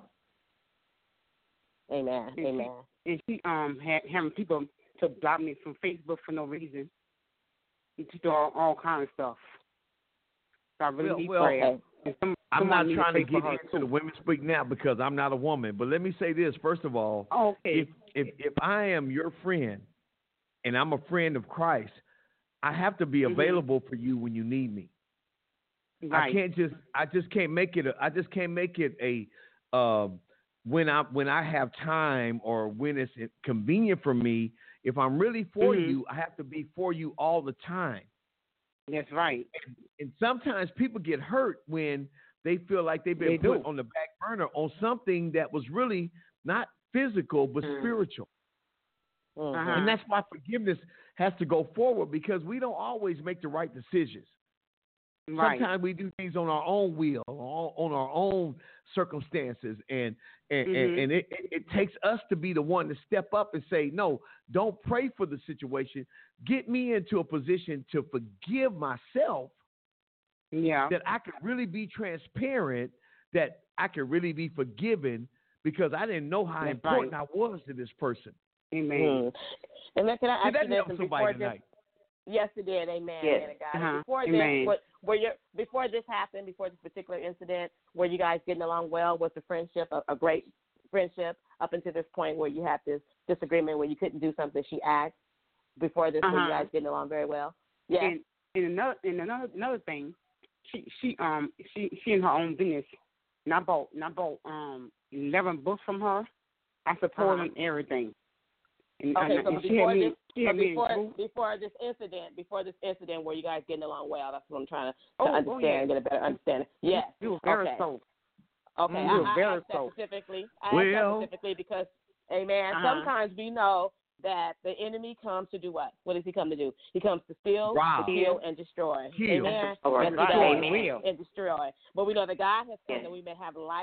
Amen. And Amen. She, and she um had having people to block me from Facebook for no reason. And she do all, all kind of stuff. So I really Well, need well, prayer. Okay. And some, I'm someone not need trying to pray for get her, into too. the Women Speak Now because I'm not a woman. But let me say this first of all: Oh, okay. if if if I am your friend and I'm a friend of Christ, I have to be Mhm. available for you when you need me. Right. I can't just I just can't make it a, I just can't make it a um when I when I have time or when it's convenient for me. If I'm really for Mhm. you, I have to be for you all the time. That's right. And, and sometimes people get hurt when they feel like they've been They put do. on the back burner on something that was really not physical but Mm. spiritual. Mhm. Uh-huh. And that's why forgiveness has to go forward because we don't always make the right decisions. Right. Sometimes we do things on our own will, on, on our own circumstances, and and, Mhm. and, and it, it, it takes us to be the one to step up and say, no, don't pray for the situation. Get me into a position to forgive myself Yeah. that I could really be transparent, that I could really be forgiven because I didn't know how That's important right. I was to this person. Amen. Mm. And then can I See, ask that you this? helps And somebody before this, tonight. yes, it did. Amen. Yes. Man of God. And Uh-huh. Before Amen. this, what, were your before this happened, before this particular incident, were you guys getting along well? Was the friendship a, a great friendship up until this point where you had this disagreement where you couldn't do something she asked? Before this, were you Uh-huh. guys getting along very well? Yeah. And, and another and another another thing, she she um she she in her own business. And I bought and I bought um eleven books from her. I support Uh-huh. them everything. And, Okay, and, so and she before had me this, she so had me in before group. before this incident, before this incident, were you guys getting along well? That's what I'm trying to, to Oh, oh, understand, yeah. and get a better understanding. Yes. We were very Okay. close. Okay, Mm. I, We were I very asked that close. specifically. I asked Well- that specifically because, amen, Uh-huh. sometimes we know that the enemy comes to do what? What does he come to do? He comes to steal, Rob. to kill, and destroy. Kill. Amen. Lord. And Right. destroy. Amen. And destroy. But we know that God has come Yes. that we may have life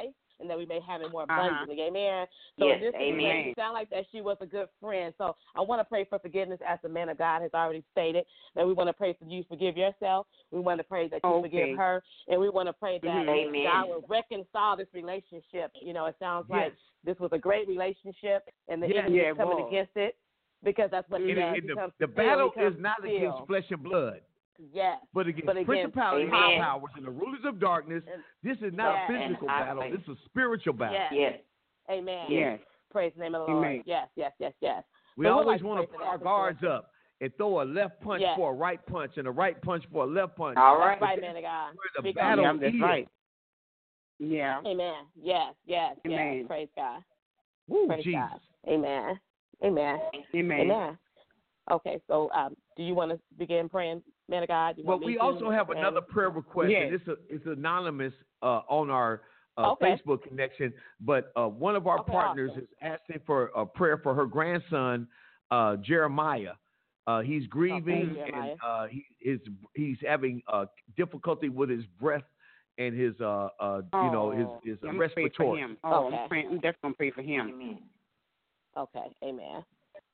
and that we may have it more Uh-huh. abundantly. Amen. So Yes, in this amen. situation, it sounds like that she was a good friend. So I want to pray for forgiveness, as the man of God has already stated. That we want to pray for you forgive yourself. We want to pray that you Okay. forgive her, and we want to pray that Mhm. Amen. God will reconcile this relationship. You know, it sounds like Yes. this was a great relationship, and the Yes. enemy Yeah, is it coming was. against it because that's what he And, does. and He the, comes the to steal, battle he comes is not to steal. against flesh and blood, Yes. but against But against- principalities and Amen. powers and the rulers of darkness. And- This is not Yes. a physical And I battle. think- This is a spiritual battle. Yes. Yes. Amen. Yes. Praise the name of the Lord. Amen. Yes, yes, yes, yes. We So we'd always like to want pray to for put that, our for guards sure. up and throw a left punch Yes. for a right punch and a right punch for a left punch. All That's right. right, man of God. Where the Speak battle on Yeah, that's is. right. Yeah. it. Amen. Yes, yes, yes. Amen. Praise God. Woo, Praise Jesus. God. Amen. Amen. Amen. Amen. Okay, so um, do you want to begin praying, man of God? You Well, want me we to? also have And- another prayer request, Yes. and it's, a, it's anonymous uh, on our uh, Okay. Facebook connection. But uh, one of our Okay, partners awesome. is asking for a prayer for her grandson, uh, Jeremiah. Uh, he's grieving, Jeremiah. and uh, he is he's having uh, difficulty with his breath and his uh, uh, you know his Oh, his I'm gonna pray for respiratory. him. Oh, Okay. I'm, praying, I'm definitely gonna pray for him. Amen. Okay, amen.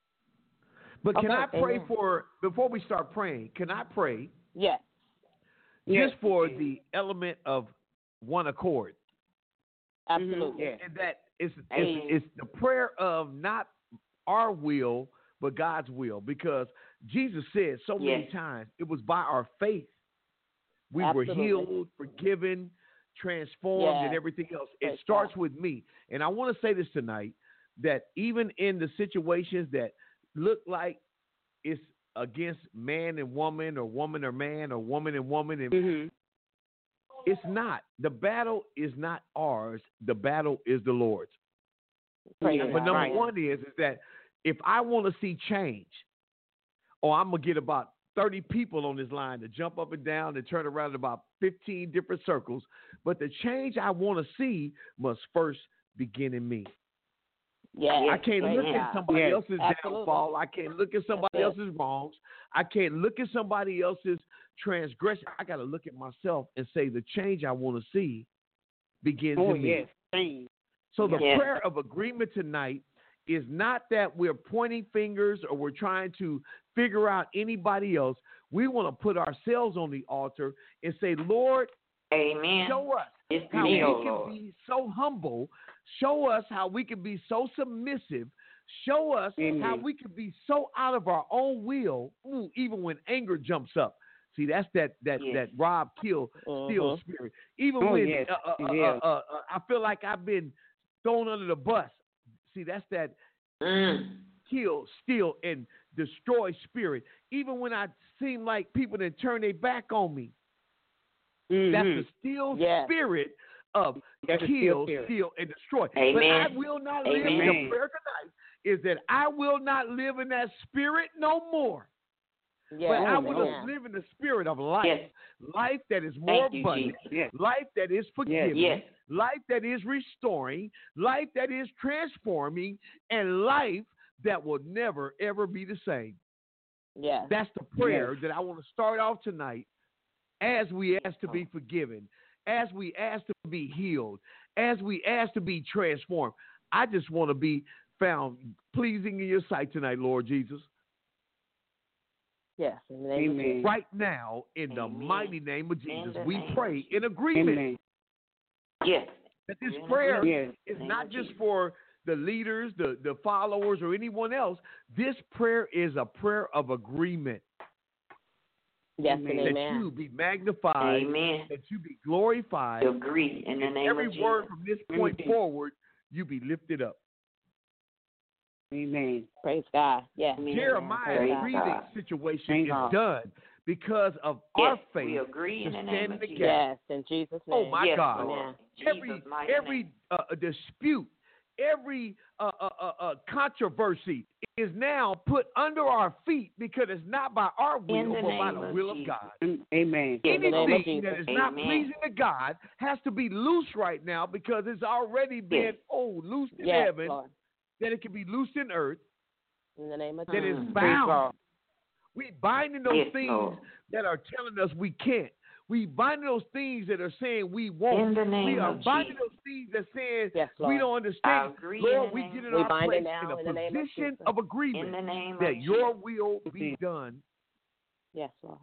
But can Okay, I pray amen. for before we start praying? Can I pray Yes. Yes. just for the element of one accord? Absolutely. Yes. And that it's, Amen. it's it's the prayer of not our will but God's will, because Jesus said so many Yes. times it was by our faith we Absolutely. were healed, forgiven, transformed, and Yes. everything else. Praise It starts God. with me, and I want to say this tonight, that even in the situations that look like it's against man and woman, or woman or man, or woman and woman, and Mhm. it's not. The battle is not ours. The battle is the Lord's. Praise Yeah, But God. number right. one is, is that if I want to see change, or I'm going to get about thirty people on this line to jump up and down and turn around in about fifteen different circles, but the change I want to see must first begin in me. Yes. I can't Praise look God. at somebody Yes. else's Absolutely. downfall. I can't look at somebody That's it. else's wrongs. I can't look at somebody else's transgression. I got to look at myself and say the change I want to see begins Oh in me. yes. Change. So the Yes. prayer of agreement tonight is not that we're pointing fingers or we're trying to figure out anybody else. We want to put ourselves on the altar and say, Lord, Amen. show us It's how me, we oh can Lord. be so humble. Show us how we can be so submissive. Show us Amen. how we can be so out of our own will, ooh, even when anger jumps up. See, that's that that Yes. that rob, kill, steal Mhm. spirit. Even Oh, when yes. uh, uh, uh, Yeah. uh, uh, I feel like I've been thrown under the bus. See, that's that Mm. kill, steal, and destroy spirit. Even when I seem like people that turn their back on me, Mhm. that's the still Yes. spirit of That's a kill, still spirit. steal, and destroy. But Amen. I will not live. Amen. The prayer tonight is that I will not live in that spirit no more. Yes. But I Oh, will Amen. live in the spirit of life. Yes. Life that is more Thank you, abundant. Jesus. Yes. Life that is forgiving. Yes. Life that is restoring. Life that is transforming. And life that will never, ever be the same. Yes. That's the prayer that I want to start off tonight as we ask to be forgiven, as we ask to be healed, as we ask to be transformed. I just want to be found pleasing in your sight tonight, Lord Jesus. Yes. In the name of Amen. Jesus. Right now, in the Amen. mighty name of Jesus, the we name pray of in agreement Amen. Yes. that this In prayer Yes. is Name not of just Jesus. for the leaders, the, the followers, or anyone else. This prayer is a prayer of agreement. Yes Amen. and That amen. you be magnified, Amen. that you be glorified, To agree in the and name every of Jesus. word from this point Amen. forward, you be lifted up. Amen. Praise God. Yes. Amen. Jeremiah's Praise breathing God. situation Thank is God. done because of Yes, our we faith. agree in to the stand name in of the Jesus. gap. Yes. In Jesus' name. Oh my Yes, God! Lord. Every Jesus' mighty every name. uh, dispute, every uh, uh, uh, uh, controversy is now put under our feet because it's not by our will, In the but by name the of will of Jesus. God. Mm, Amen. In the name of Anything Jesus. that is not Amen. pleasing to God has to be loose right now because it's already been Yes. oh loosed in Yes, heaven, Lord. that it can be loosed in earth, In the name of that is Jesus. Mm. Praise bound. God. We binding those Yes, things Lord. that are telling us we can't. We bind those things that are saying we won't. In the name we are of binding Jesus. those things that saying Yes, we Lord. don't understand. I agree Lord, in the we name get in of We our bind place it now in a in the name of position Jesus. of agreement In the name that of your Jesus. will be done Yes, Lord.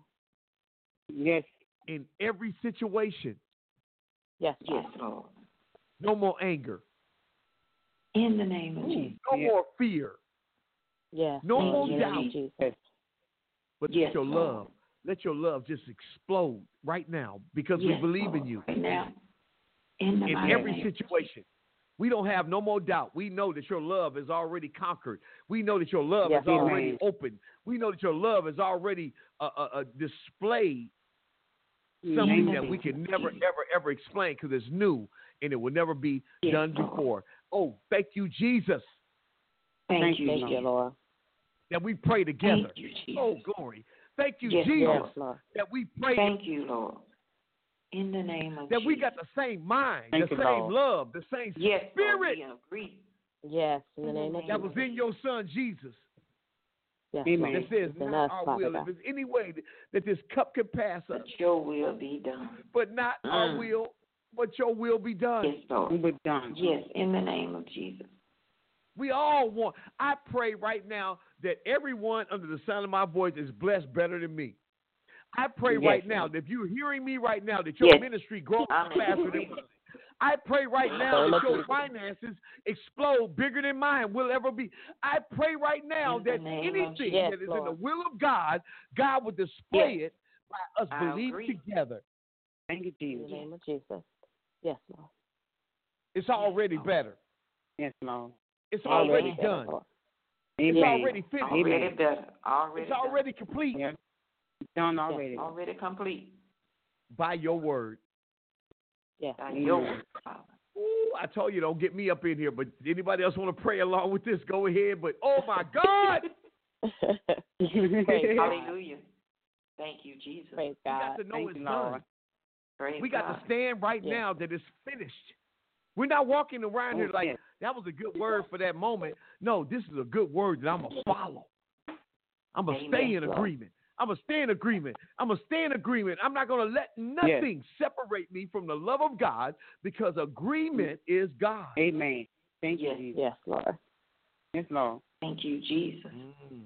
Yes. in every situation. Yes, Lord. Yes, Lord. No more anger. In the name of Jesus. No Yes. more fear. Yes. No Lord. more In the name doubt. of Jesus. Yes. But Yes, let your Lord. love, let your love just explode right now because Yes, we believe Lord. in you. Right now. In the In mighty every name. situation. We don't have no more doubt. We know that your love is already conquered. We know that your love Yes, is already Lord. open. We know that your love is already uh, uh, uh, displayed something Amen. that we can never, ever, ever explain because it's new and it will never be Yes, done Lord. before. Oh, thank you, Jesus, Thank, Thank you, Thank Jesus. you, Lord. that we pray together. Thank you, Jesus. Oh, glory. Thank you, Yes, Jesus, Yes, Lord. that we pray, Thank you, Lord. In the name of that Jesus. we got the same mind, Thank the you, same Lord. love, the same Yes, Lord, spirit we agree. Yes, in the name of that Jesus. was in your son, Jesus. Yes, Amen. Lord. That says, It's in not us, our Father will. God. If there's any way that, that this cup can pass us, That your will be done. but not our Mm. will, but your will be done. Yes, Lord. We're done. Yes, in the name of Jesus. We all want, I pray right now that everyone under the sound of my voice is blessed better than me. I pray Yes, right now Lord. that if you're hearing me right now, that your Yes. ministry grows I'm in faster than agreement. mine. I pray right now Name that of your Jesus. finances explode bigger than mine will ever be. I pray right now In the that name of anything Jesus. that is in the Lord. will of God, God will display Yes. it by us I believing agree. together. Thank you, In Jesus. the name of Jesus. Yes, Lord. It's already Lord. better. Yes, Lord. It's Amen. already Better, done. Lord. It's Amen. already finished. Already Amen. better. Already It's already complete Yeah. Done already. done. Already complete. by your word. Yes. By Amen. your word, Father. Ooh, I told you, don't get me up in here, but anybody else want to pray along with this, go ahead. But, oh, my God, Praise God. Hallelujah. Thank you, Jesus. Praise we got God. to know Thank it's you, done. Lord. Praise We got God. to stand right Yes. now that it's finished. We're not walking around here Oh, like, yes. that was a good word for that moment. No, this is a good word that I'm going to follow. I'm going to Amen, stay in Lord. agreement. I'm going to stay in agreement. I'm going to stay in agreement. I'm not going to let nothing separate me from the love of God because agreement is God. Amen. Thank you, Yes. Jesus. Yes, Lord. Yes, Lord. Thank you, Jesus. Mm.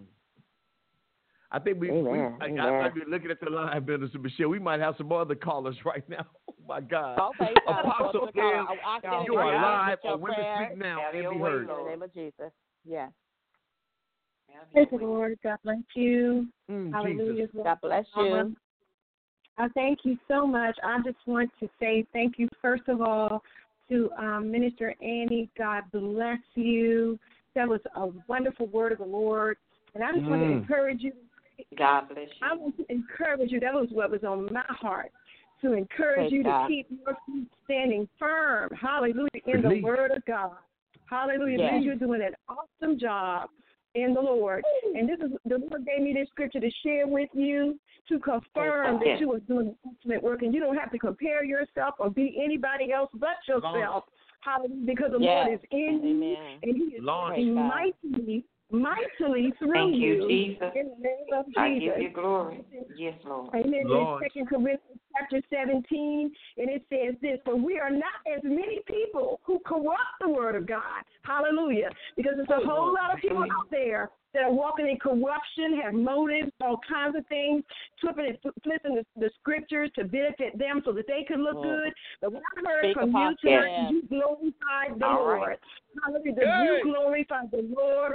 I think we, we Amen, I, amen. I, I've been looking at the line, Minister Michelle. We might have some other callers right now. Oh, my God. Okay, God. Apostle Welcome to call. Gail, I- I stand you in are agreement live with your on Women prayer. Speak Now Have and your be way, heard. In the Lord. name of Jesus. Yes. Have Praise your the way. Lord. God bless you. Mm, Hallelujah. Jesus. God bless you. I thank you so much. I just want to say thank you, first of all, to um, Minister Annie. God bless you. That was a wonderful word of the Lord. And I just want to Mm. encourage you. God bless you. I want to encourage you. That was what was on my heart. To encourage Praise you God. to keep your feet standing firm. Hallelujah. In the Release. word of God. Hallelujah. Yes. Because you're doing an awesome job in the Lord. And this is the Lord gave me this scripture to share with you to confirm Yes. that you are doing excellent work. And you don't have to compare yourself or be anybody else but yourself. Hallelujah. Because the Yes. Lord is in you Amen. and He is Launch. working Praise God. mightily, mightily through Thank you, you. Jesus. In the name of I Jesus. give you glory. Yes, Lord. Amen. Lord. In Second Corinthians chapter seventeen, and it says this: "For we are not as many people who corrupt the word of God." Hallelujah! Because there's a whole lot of people out there that are walking in corruption, have motives, all kinds of things, flipping and flipping the, the scriptures to benefit them so that they can look Mm. good. But what I heard Speak, from you Apostle. tonight, Yes. you glorified the All Lord. right. Hallelujah! That Hey. you glorified the Lord.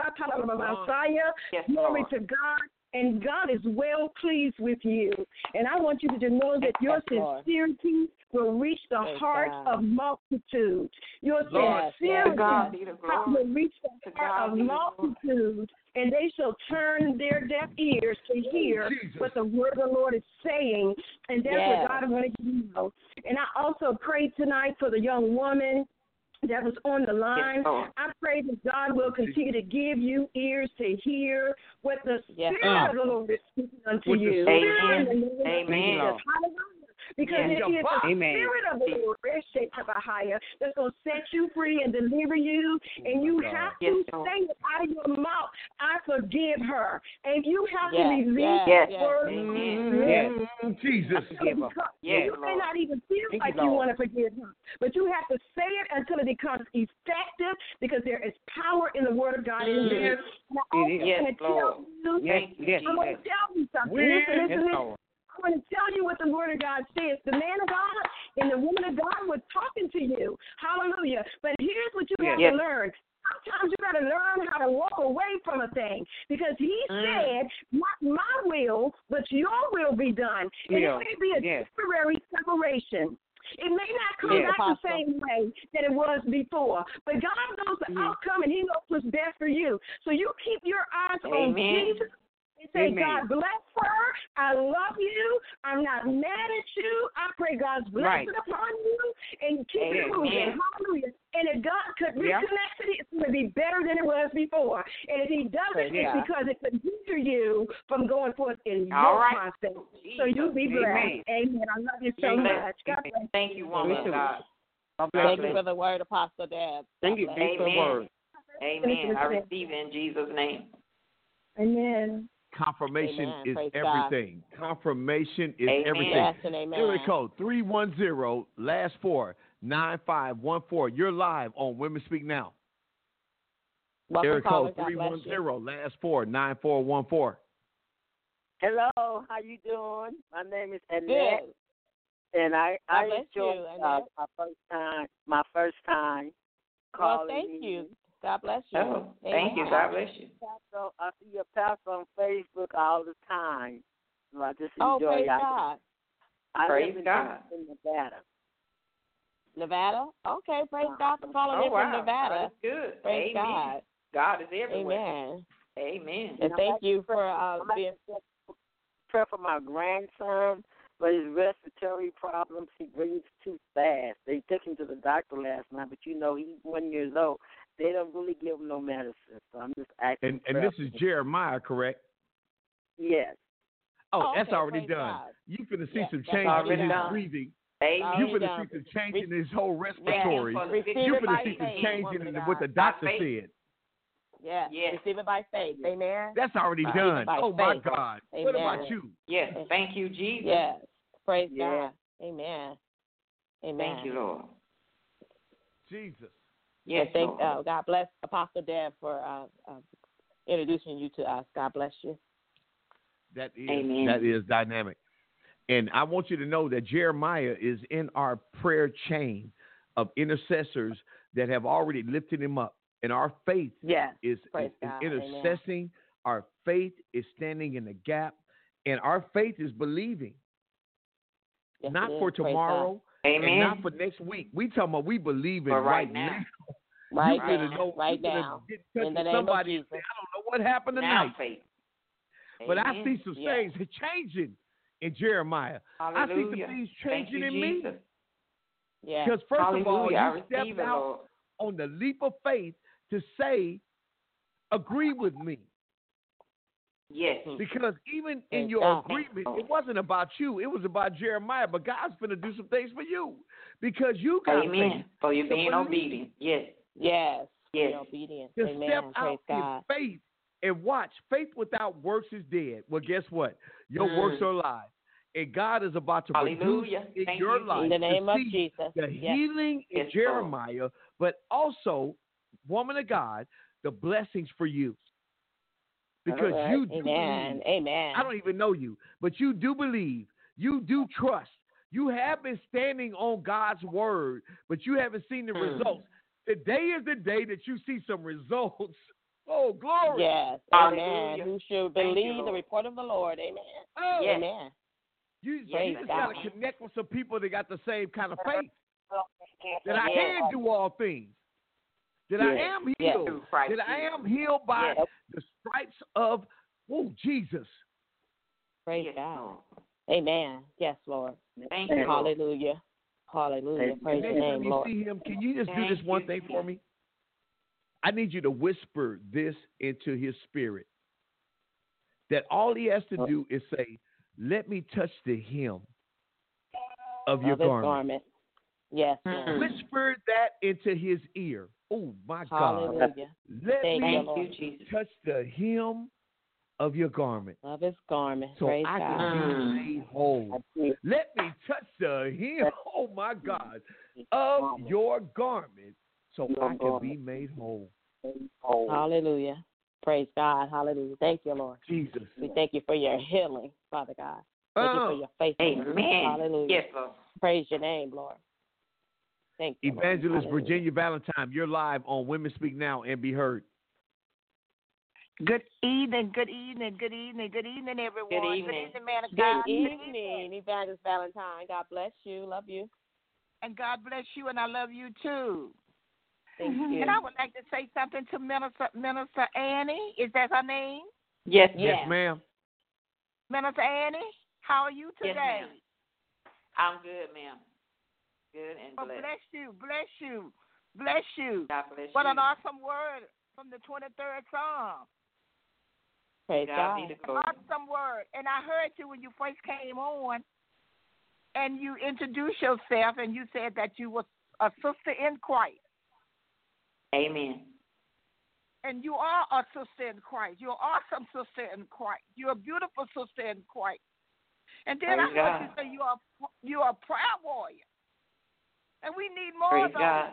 Messiah. Yes, Glory Lord. to God. And God is well pleased with you. And I want you to know that your Yes, Lord. sincerity will reach the Praise heart God. of multitudes. Your Lord. sincerity To God be the glory. will reach To the God heart of be the glory. multitudes, and they shall turn their deaf ears to hear Jesus. what the word of the Lord is saying. And that's Yes. what God wanted you to know. And I also prayed tonight for the young woman that was on the line. Yes, Lord. I pray that God will continue to give you ears to hear what the Yes, Spirit Lord. of the Lord is speaking unto With the you. Amen. In the name of Amen. Jesus. Hallelujah. Because Yes. it is the Amen. Spirit of the Lord higher that's going to set you free and deliver you. And you God. have Yes, to Lord. say it out of your mouth, I forgive her. And you have Yes, to release yes, that yes. word. Amen. Yes. Mm, Jesus. Forgive her. Yes, You may Lord. not even feel Thank like you, you Lord. want to forgive her, but you have to say it until it becomes effective, because there is power in the Word of God in you. Yes. And I also It is. Yes, want to tell Lord. you, Yes, Thank you, yes, I want yes. to tell you something. When- Listen, listen, Yes, listen. Lord. I want to tell you what the Word of God says. The man of God and the woman of God was talking to you. Hallelujah. But here's what you have Yes. to learn. Sometimes you got to learn how to walk away from a thing, because he Mm. said, not my will, but your will be done. And Will. it may be a Yes. temporary separation. It may not come Yes. back the Apostle. same way that it was before, but God knows the Mhm. outcome, and he knows what's best for you. So you keep your eyes on Amen. Jesus and say, Amen. God bless her. I love you. I'm not mad at you. I pray God's blessing Right. upon you, and keep it Amen. moving. Hallelujah. And if God could Yeah. reconnect it, it's going to be better than it was before. And if he doesn't, Praise it's God. because it could hinder you from going forth in All your right. process. So you be blessed. Amen. Amen. I love you so Amen. much. God bless. Thank you, woman Me of too. God. God bless Thank you. you for the word, Apostle Dad. Thank you. God Thanks for the Amen. word. Amen. I receive it in Jesus' name. Amen. Confirmation Amen. is Praise God. everything. Confirmation is Amen. everything. Yes and amen. Area code three one zero, last four, nine five one four. You're live on Women Speak Now. Welcome, Area caller. code God three bless one you. zero, last four, nine four one four. Hello, how you doing? My name is Annette, Good. and I God I bless you, enjoyed uh, Annette. my first time. My first time Well, calling. thank in. you. God bless you. Oh, thank you. Amen. God bless you. So I see your pastor on Facebook all the time. So I just Oh, enjoy praise y'all. God. I Praise live in, God. in Nevada. Nevada? Okay, praise God for calling Oh, in wow. from Nevada. God is good. Praise Amen. God. God is everywhere. Amen. Amen. And thank you for uh, I'm being. asking prayer for my grandson, but his respiratory problems, he breathes too fast. They took him to the doctor last night, but you know he's one years old. They don't really give him no medicine, so I'm just asking. And and prayer this is for him. Jeremiah, correct? Yes. Oh, Oh, that's okay, already praise done. God. You finna see Yeah, some that's change in already his done. breathing. Amen. You Already finna done. see some change in his whole Thank respiratory. you for the Receive victory. You it finna by see some faith, change woman in of what the God. doctor By faith. said. Yes. Yes. Receive it by faith. Amen. That's already Receive it done. by Oh my faith. God. Amen. What about you? Yes. Thank you, Jesus. Yes. Praise Yeah. God. Amen. Amen. Thank you, Lord. Jesus. Yes, And thank, Lord. uh, God bless Apostle Deb for uh, uh, introducing you to us. God bless you. That is Amen. that is dynamic. And I want you to know that Jeremiah is in our prayer chain of intercessors that have already lifted him up. And our faith Yes. is, Praise is, is God. intercessing. Our faith is standing in the gap. And our faith is believing. Yes, not it for is. Praise tomorrow Amen. and not for next week. We talking about we believe in For right, right now. now. God. Right you now. finna know, right you finna now. get in touch In the with name of somebody Jesus. and say, I don't know what happened Now tonight. faith. But I Amen. see some Yeah. things changing in Jeremiah. Hallelujah. I see some things Thank changing you, in me. Jesus. Yeah. Because first of all, Hallelujah. I you receive stepped it, out Lord. on the leap of faith to say, agree with me. Yes. Because even in Praise your God. agreement, it wasn't about you. It was about Jeremiah. But God's going to do some things for you because you got Amen. faith For you to being believe. obedient. Yes. Yes. Yes. Be obedient. to Amen. step Praise out God. in faith and watch. Faith without works is dead. Well, guess what? Your Mm. works are alive. And God is about to Hallelujah. produce in Thank your you, life In the name to of see Jesus. the Yes. healing in Yes, Lord. Jeremiah, but also, woman of God, the blessings for you. Because All right. you do Amen. believe. Amen. I don't even know you, but you do believe. You do trust. You have been standing on God's word, but you haven't seen the Hmm. results. Today is the day that you see some results. Oh, glory. Yes. Hallelujah. Amen. Who should Thank you, believe the Lord. report of the Lord? Amen. Oh, Yes. Amen. you, Yes, you just got God. to connect with some people that got the same kind of faith. That I Yes. can do all things. That I Yes. am Yes. healed. Through Christ That I Jesus. am healed by Yes. the stripes of, oh, Jesus. Praise Yes, God. Lord. Amen. Yes, Lord. Thank you, Lord. Hallelujah. Hallelujah. Amen. Praise Next your time name, you Lord. see him, can you just do Thank this one you, thing for Jesus. me? I need you to whisper this into his spirit. That all he has to do is say, let me touch the hem of your of his garment. garment. Yes, Lord. Mm. Whisper that into his ear. Oh, my God. Hallelujah. Let Thank me you, Thank Lord. you, Jesus. touch the hem of your garment Of his garment. so Praise I God. can Mm. be made whole. Let me touch the hem, oh my God, of your garment so Your I can garment. be made whole. Oh, Hallelujah. Praise God. Hallelujah. Thank you, Lord. Jesus. We thank you for your healing, Father God. Thank you for Oh, your faithfulness. Amen. Hallelujah. Yes, Lord. Praise your name, Lord. Thank you, Lord. Evangelist Hallelujah. Virginia Valentine, you're live on Women Speak Now and Be Heard. Good evening, good evening, good evening, good evening, everyone. Good evening. man of Good God. evening, Evangelist Valentine. God bless you. Love you. And God bless you, and I love you too. Thank you. And I would like to say something to Minister, Minister Annie. Is that her name? Yes, Yes, ma'am. ma'am. Minister Annie, how are you Yes, today? ma'am. I'm good, ma'am. Good and Oh, blessed. bless you, bless you, bless you. God bless What you. an awesome word from the twenty-third Psalm. Praise God God. be the glory. Awesome word. And I heard you when you first came on, and you introduced yourself, and you said that you were a sister in Christ. Amen. And you are a sister in Christ. You're an awesome sister in Christ. You're a beautiful sister in Christ. And then Praise I heard God. you say you are you're a prayer warrior. And we need more Praise of those. God.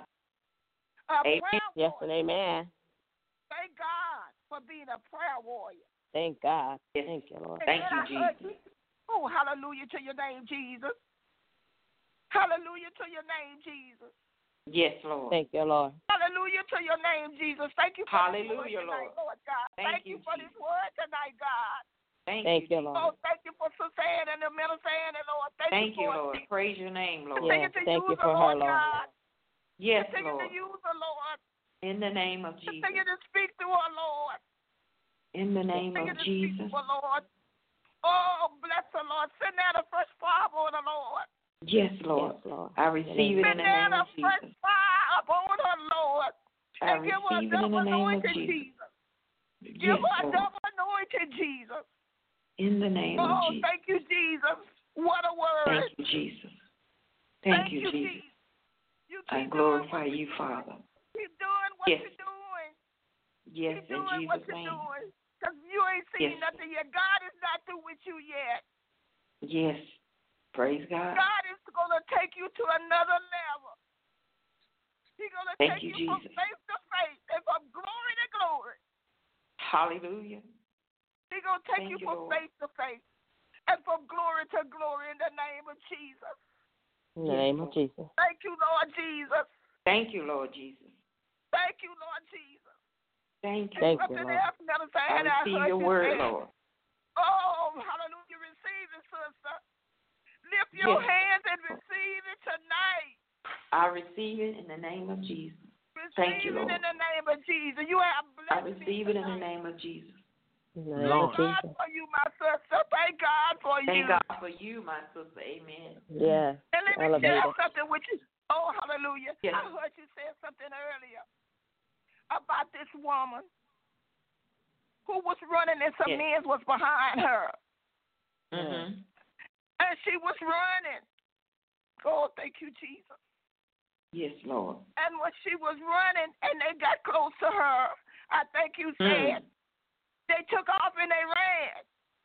A Amen. prayer Yes warrior. and amen. Thank God for being a prayer warrior. Thank God. Yes. Thank you, Lord. And Thank then you, I heard Jesus. you- Oh, hallelujah to your name, Jesus. Hallelujah to your name, Jesus. Yes, Lord. Thank you, Lord. Hallelujah to your name, Jesus. Thank you for Hallelujah, this word tonight, Lord. Lord God. Thank Thank, you, you for Jesus. this word tonight, God. Thank, Thank you, you, Lord. Oh, thank you for Sister Ann and the minister Ann, and Lord. Thank, Thank you, for Lord. it. Praise your name, Lord. Yes, Continue to thank you use for the her, Lord Lord. God. Yes, Continue Lord. to use the Lord. In the name of Jesus. Continue to speak to her, Lord. In the name Continue of to speak Jesus. to her, Lord. Oh, bless the Lord. Send out a fresh fire on the Lord. Yes, Lord. Yes, Lord. I receive it in Send the out name a of fresh Jesus. fire upon her, Lord. I And give her a receive it in double the name of anointing, Jesus. Jesus. Give Yes, her a Lord. double anointing, Jesus. In the name of Oh, Jesus. thank you, Jesus. What a word. Thank you, Jesus. Thank you, Jesus. You keep I doing glorify what you, you're Father. doing. Keep doing what Yes. you're doing. Yes, Keep in doing what Jesus' you're name. doing. Because you ain't seen Yes. nothing yet. God is not through with you yet. Yes. Praise God. God is going to take you to another level. He's going to Thank take you, you, from Jesus. faith to faith and from glory to glory. Hallelujah. He's going to take Thank you you, from Lord. faith to faith and from glory to glory in the name of Jesus. In the Yes, name Lord. of Jesus. Thank you, Lord Jesus. Thank you, Lord Jesus. Thank you, Lord Jesus. Thank you. Thank you, Something Lord. else, Minister I Anna, I receive heard your you word, say, Lord. oh, hallelujah, receive it, sister. Lift your Yes. hands and receive it tonight. I receive it in the name of Jesus. Receive Thank you, it Lord. in the name of Jesus. You have I blessed receive me it in the tonight. name of Jesus. In the name Thank of God Jesus. for you, my sister. Thank God for you. Thank God for you, my sister. Amen. Yes. And let me Elevator. share something with you. Oh, hallelujah. Yes. I heard you say something earlier about this woman who was running and some Yes. men was behind her. Mm-hmm. And she was running. Oh, thank you, Jesus. Yes, Lord. And when she was running and they got close to her, I think you said, Mm. they took off and they ran.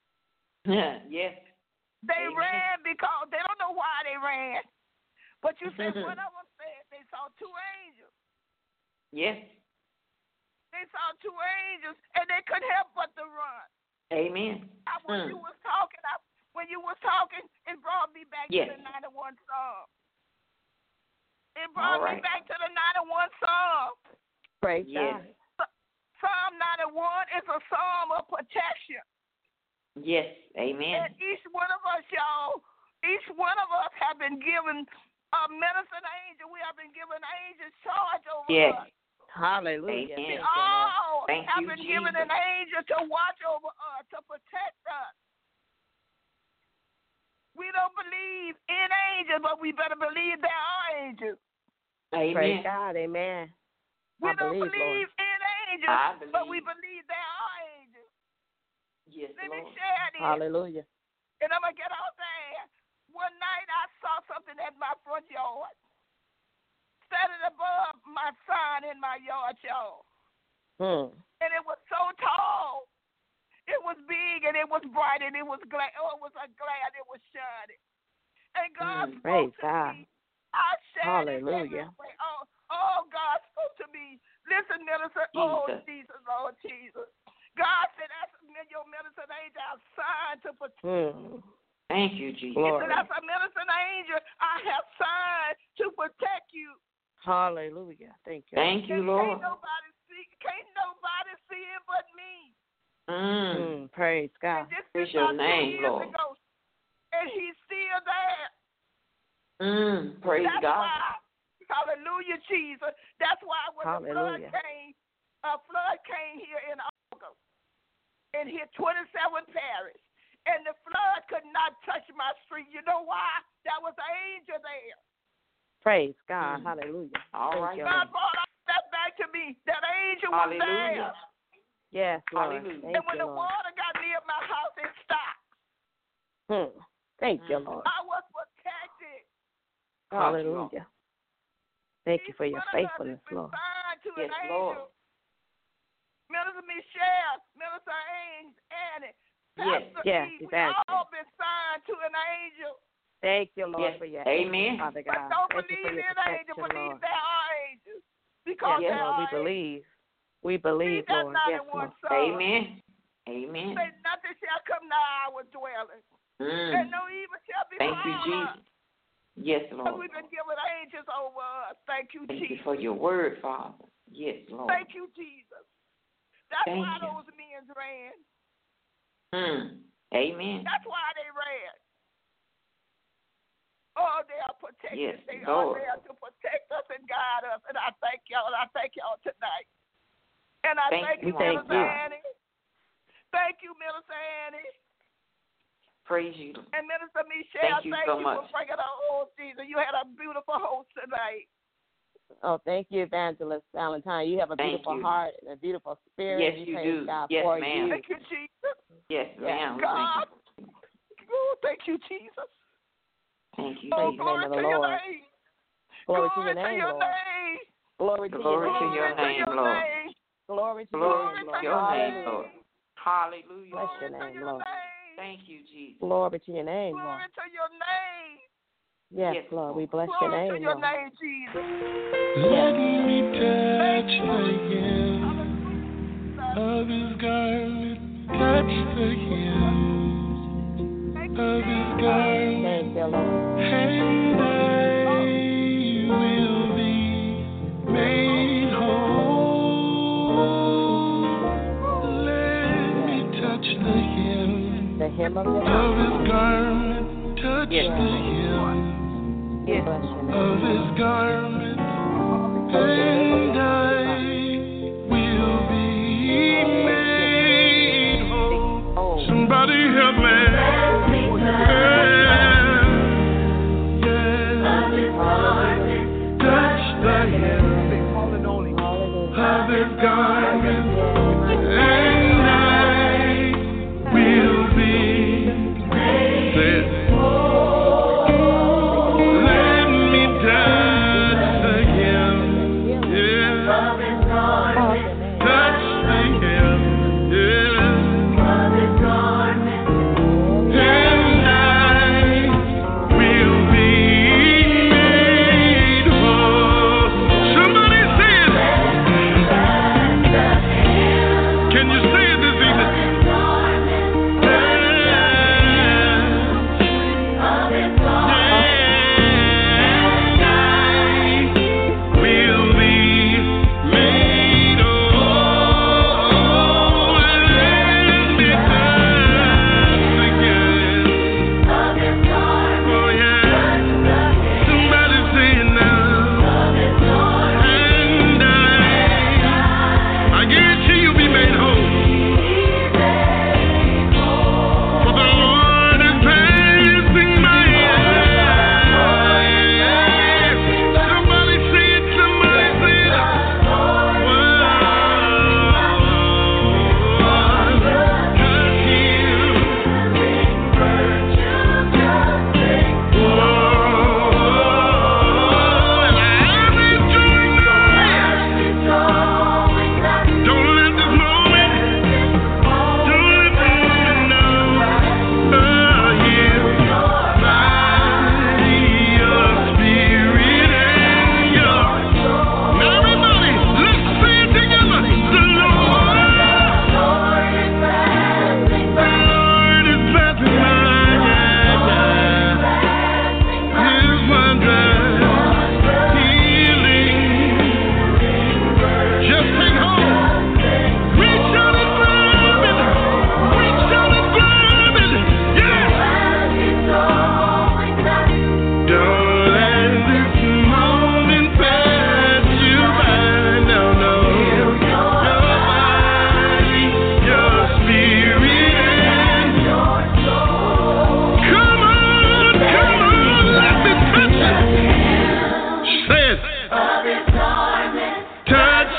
Yes. They Amen. ran because they don't know why they ran. But you said Mhm. one of them said they saw two angels. Yes. They saw two angels and they couldn't help but to run. Amen. I, when Mm. you was talking, I, when you was talking, it brought me back Yes. to the ninety-one Psalm. It All brought right. me back to the ninety-one Psalm. Praise Yes. God. Psalm ninety-one is a psalm of protection. Yes. Amen. And each one of us, y'all, each one of us have been given a medicine angel. We have been given angels charge over Yes. us. Hallelujah. Amen. We Thank you, Lord. all Thank have you, been given Jesus. an angel to watch over us, to protect us. We don't believe in angels, but we better believe there are angels. Amen. Praise God. Amen. We I don't believe, believe Lord. in angels, I but we believe. believe there are angels. Yes, Let me Lord. share this. Hallelujah. And I'm going to get out there. one night I saw something at my front yard, standing above my sign in my yard, y'all. Hmm. And it was so tall. It was big and it was bright and it was glad. Oh, it was a glad. It was shining. And God Mm, spoke praise to God. me. I shared Hallelujah. it. Oh, oh, God spoke to me. Listen, minister. Jesus. Oh, Jesus, Lord Jesus. God said, that's your minister angel assigned to protect. Hmm. Thank you, Jesus. He said, that's a minister angel I have signed to protect you. Hallelujah. Thank you. Thank you, And Lord. Can't nobody see, can't nobody see it but me. Mm. Mm, praise God. And this Praise is your about name, two years Lord. ago. And he's still there. Mm. Praise That's God. why, hallelujah, Jesus. That's why when Hallelujah. the flood came, a flood came here in August and hit twenty-seven parishes. And the flood could not touch my street. You know why? That was an angel there. Praise God. Mm. Hallelujah. All Thank right. you, God Lord. brought all that back to me. That angel was Hallelujah. there. Yes, Lord. Hallelujah. Thank And when you, the Lord. water got near my house, it stopped. Hmm. Thank you, Mm. Lord. I was protected. Hallelujah. Thank you Each for your one of us faithfulness, has been Lord. signed to Yes, an Lord. angel. Minister Michelle, Minister Ames, Annie, Yes. Pastor Yes, E, we evangelist. all been signed to an angel. Thank you, Lord, Yes. for your Amen. angels, Father But God. don't Thank you for believe your in angels, protection, believe Lord. there are angels. Because Yes, there Lord, are we angels. believe. We believe, That Lord. Yes, ninety-one Lord. son. Amen. Amen. Say nothing shall come nigh our dwelling. Mm. And no evil shall be Thank you, befall us. Jesus. Yes, Because Lord. we've been given angels over us. Thank you, Thank you Jesus. for your word, Father. Yes, Lord. Thank you, Jesus. That's Thank why you. those men ran. Mm. Amen. That's why they ran. Oh, they are protected. Yes, they Lord. are there to protect us and guide us. And I thank y'all. I thank y'all tonight. And I Thank thank, you, you, thank Minister you. Annie. Thank you, Minister Annie. Praise you. And Minister Michelle, Thank you thank so you much. for bringing our old Jesus. You had a beautiful host tonight. Oh, thank you, Evangelist Valentine. You have a Thank beautiful you. heart and a beautiful spirit. Yes, We you praise do. God Yes, for ma'am. you. Thank you, Jesus. Yes, Yes. ma'am. God. Thank you. Oh, thank you, Jesus. Thank you, Oh, Praise the Jesus. glory name of to the your Lord. name. Glory to Glory your to name, your Lord. name. Glory to your Glory name. to your Glory to name, your Lord. name. Glory to Glory your name, to Lord. your name, Hallelujah. Lord. Hallelujah. Bless Glory your to name, your Lord. name. Thank you, Jesus. Glory to your name, Lord. Glory to your name. Yes, Yes, Lord. We Lord. bless your Glory to name, your Lord. name, Jesus. Let me touch the hem Hallelujah. of his garment, touch the hem of his garment, Thank you, Lord. and I will be made whole. Let me touch the hem The hem of your of his garment. garment, touch Yes, the Lord. hem We bless your name. of his garment, Touch the hem of and your I garment. will be made whole. Oh, Somebody help me. Yeah, yeah. Touch the hem Calling on him. of his garment, and I will be made whole. Let me touch the hem, yeah. Touch the hem, yeah. And I will be made whole. Somebody say it. Can you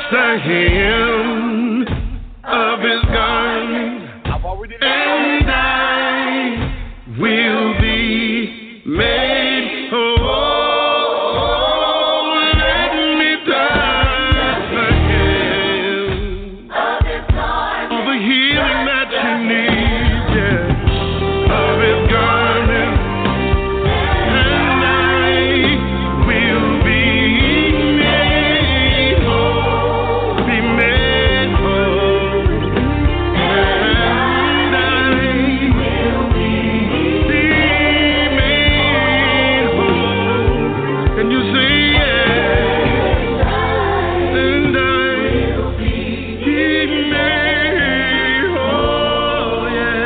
the hem of his garment, and I will be made whole. Let me touch the hem of the healing that you need, yeah, of his garment, and I will be made whole, be made whole, and I will be made whole. Can you say yes? And I will be made whole,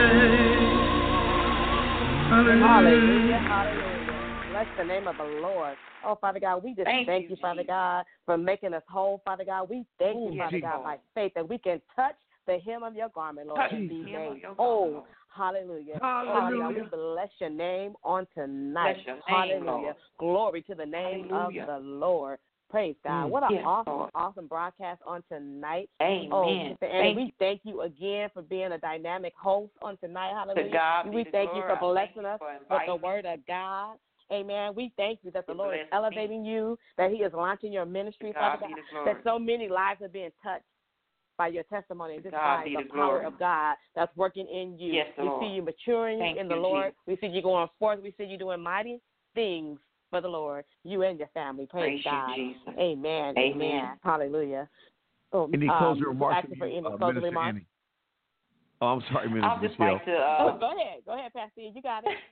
yeah. Hallelujah, hallelujah. Bless the name of the Lord. Oh, Father God, we just Thank thank, you, you, Father Jesus. God, for making us whole, Father God. We thank you, Oh, Father Jesus. God, by faith that we can touch the hem of your garment, Lord, Touch and the be hem of made your garment, whole. Lord. Hallelujah. Father God, we Hallelujah. bless your name on tonight. Bless your name, Hallelujah. Lord. Glory to the name Hallelujah. of the Lord. Praise God. Mm. What an Yes, awesome, Lord. awesome broadcast on tonight. Amen. Oh, Sister Annie, Thank we you. thank you again for being a dynamic host on tonight. To Hallelujah. God be We the thank glory. you for I thank blessing you us for with the inviting me. word of God. Amen. We thank you that the You Lord is bless me. elevating you, that He is launching your ministry, To Father God God, be the glory. that so many lives are being touched by your testimony and To just God by be the the power glory. of God that's working in you. Yes, we Lord. see you maturing Thank in the you, Lord. Jesus. We see you going forth. We see you doing mighty things for the Lord, you and your family. Praise, Praise you, God. Jesus. Amen. Amen. Hallelujah. Oh, Any um, closing Sister remarks Ashley, from for you, any uh, closing Minister remarks? Annie? Oh, I'm sorry, Minister I'd just Michelle. like to. Oh, Uh, go ahead. Go ahead, Pastor. You got it.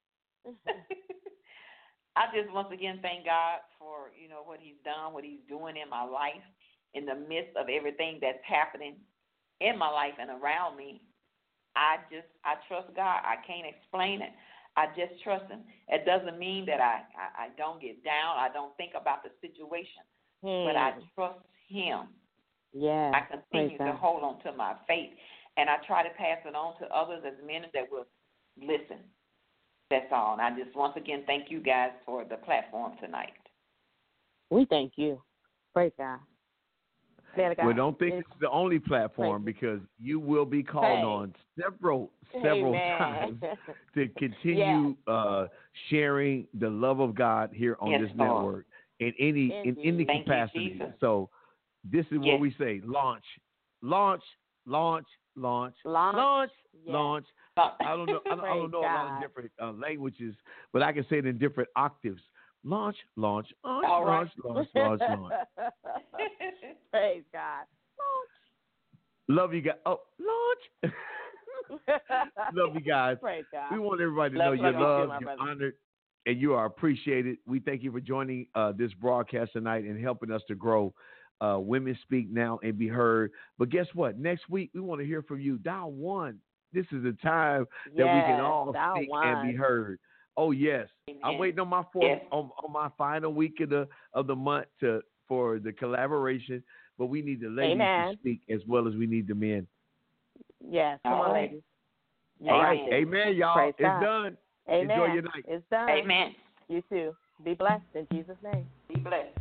I just once again thank God for, you know, what He's done, what He's doing in my life, in the midst of everything that's happening in my life and around me. I just, I trust God. I can't explain it. I just trust Him. It doesn't mean that I, I, I don't get down. I don't think about the situation, Hmm. but I trust Him. Yeah. I continue praise to God. hold on to my faith, and I try to pass it on to others as many that will listen. That's all. And I just once again thank you guys for the platform tonight. We thank you. Praise God. Man of God. Well, don't think It's- it's the only platform Praise because you will be called Hey. on several, several Amen. times to continue uh, sharing the love of God here on Yes, this Lord. network in any in any Indeed. Thank you, capacity. Jesus. So this is Yes. what we say: launch, launch, launch, launch, Launch. launch, Yes. launch. Uh, I don't know. I don't, I Praise don't know a lot God. of different uh, languages, but I can say it in different octaves. Launch, launch, launch, All right. launch, launch, launch, launch. Praise God. Love you guys. Oh, launch. Love you guys. Praise God. We want everybody to Love know you're you too, loved, my you're brother. honored, and you are appreciated. We thank you for joining uh, this broadcast tonight and helping us to grow. Uh, Women Speak Now and Be Heard. But guess what? Next week, we want to hear from you. Dial one. This is the time that we can Yes, all dial speak one. and be heard. Oh, yes. I'm Amen. waiting on my fourth, Yes. on, on my final week of the of the month to for the collaboration. But we need the ladies Amen. to speak as well as we need the men. Yes. Come All on, right. ladies. All right. Amen. Amen, y'all. Praise it's God. done. Amen. Enjoy your night. It's done. Amen. You too. Be blessed in Jesus' name. Be blessed.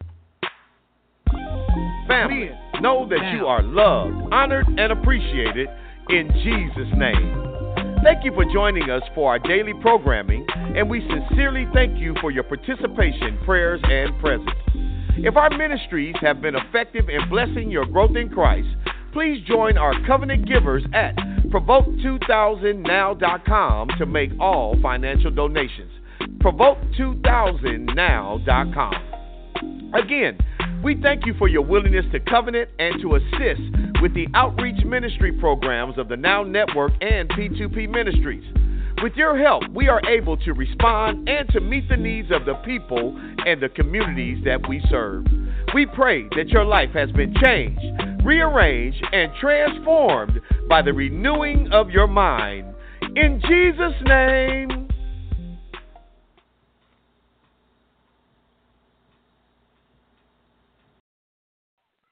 Family, know that you are loved, honored, and appreciated in Jesus' name. Thank you for joining us for our daily programming, and we sincerely thank you for your participation, prayers, and presence. If our ministries have been effective in blessing your growth in Christ, please join our covenant givers at provoke two thousand now dot com to make all financial donations. provoke two thousand now dot com. Again, we thank you for your willingness to covenant and to assist with the outreach ministry programs of the Now Network and P two P Ministries. With your help, we are able to respond and to meet the needs of the people and the communities that we serve. We pray that your life has been changed, rearranged, and transformed by the renewing of your mind. In Jesus' name.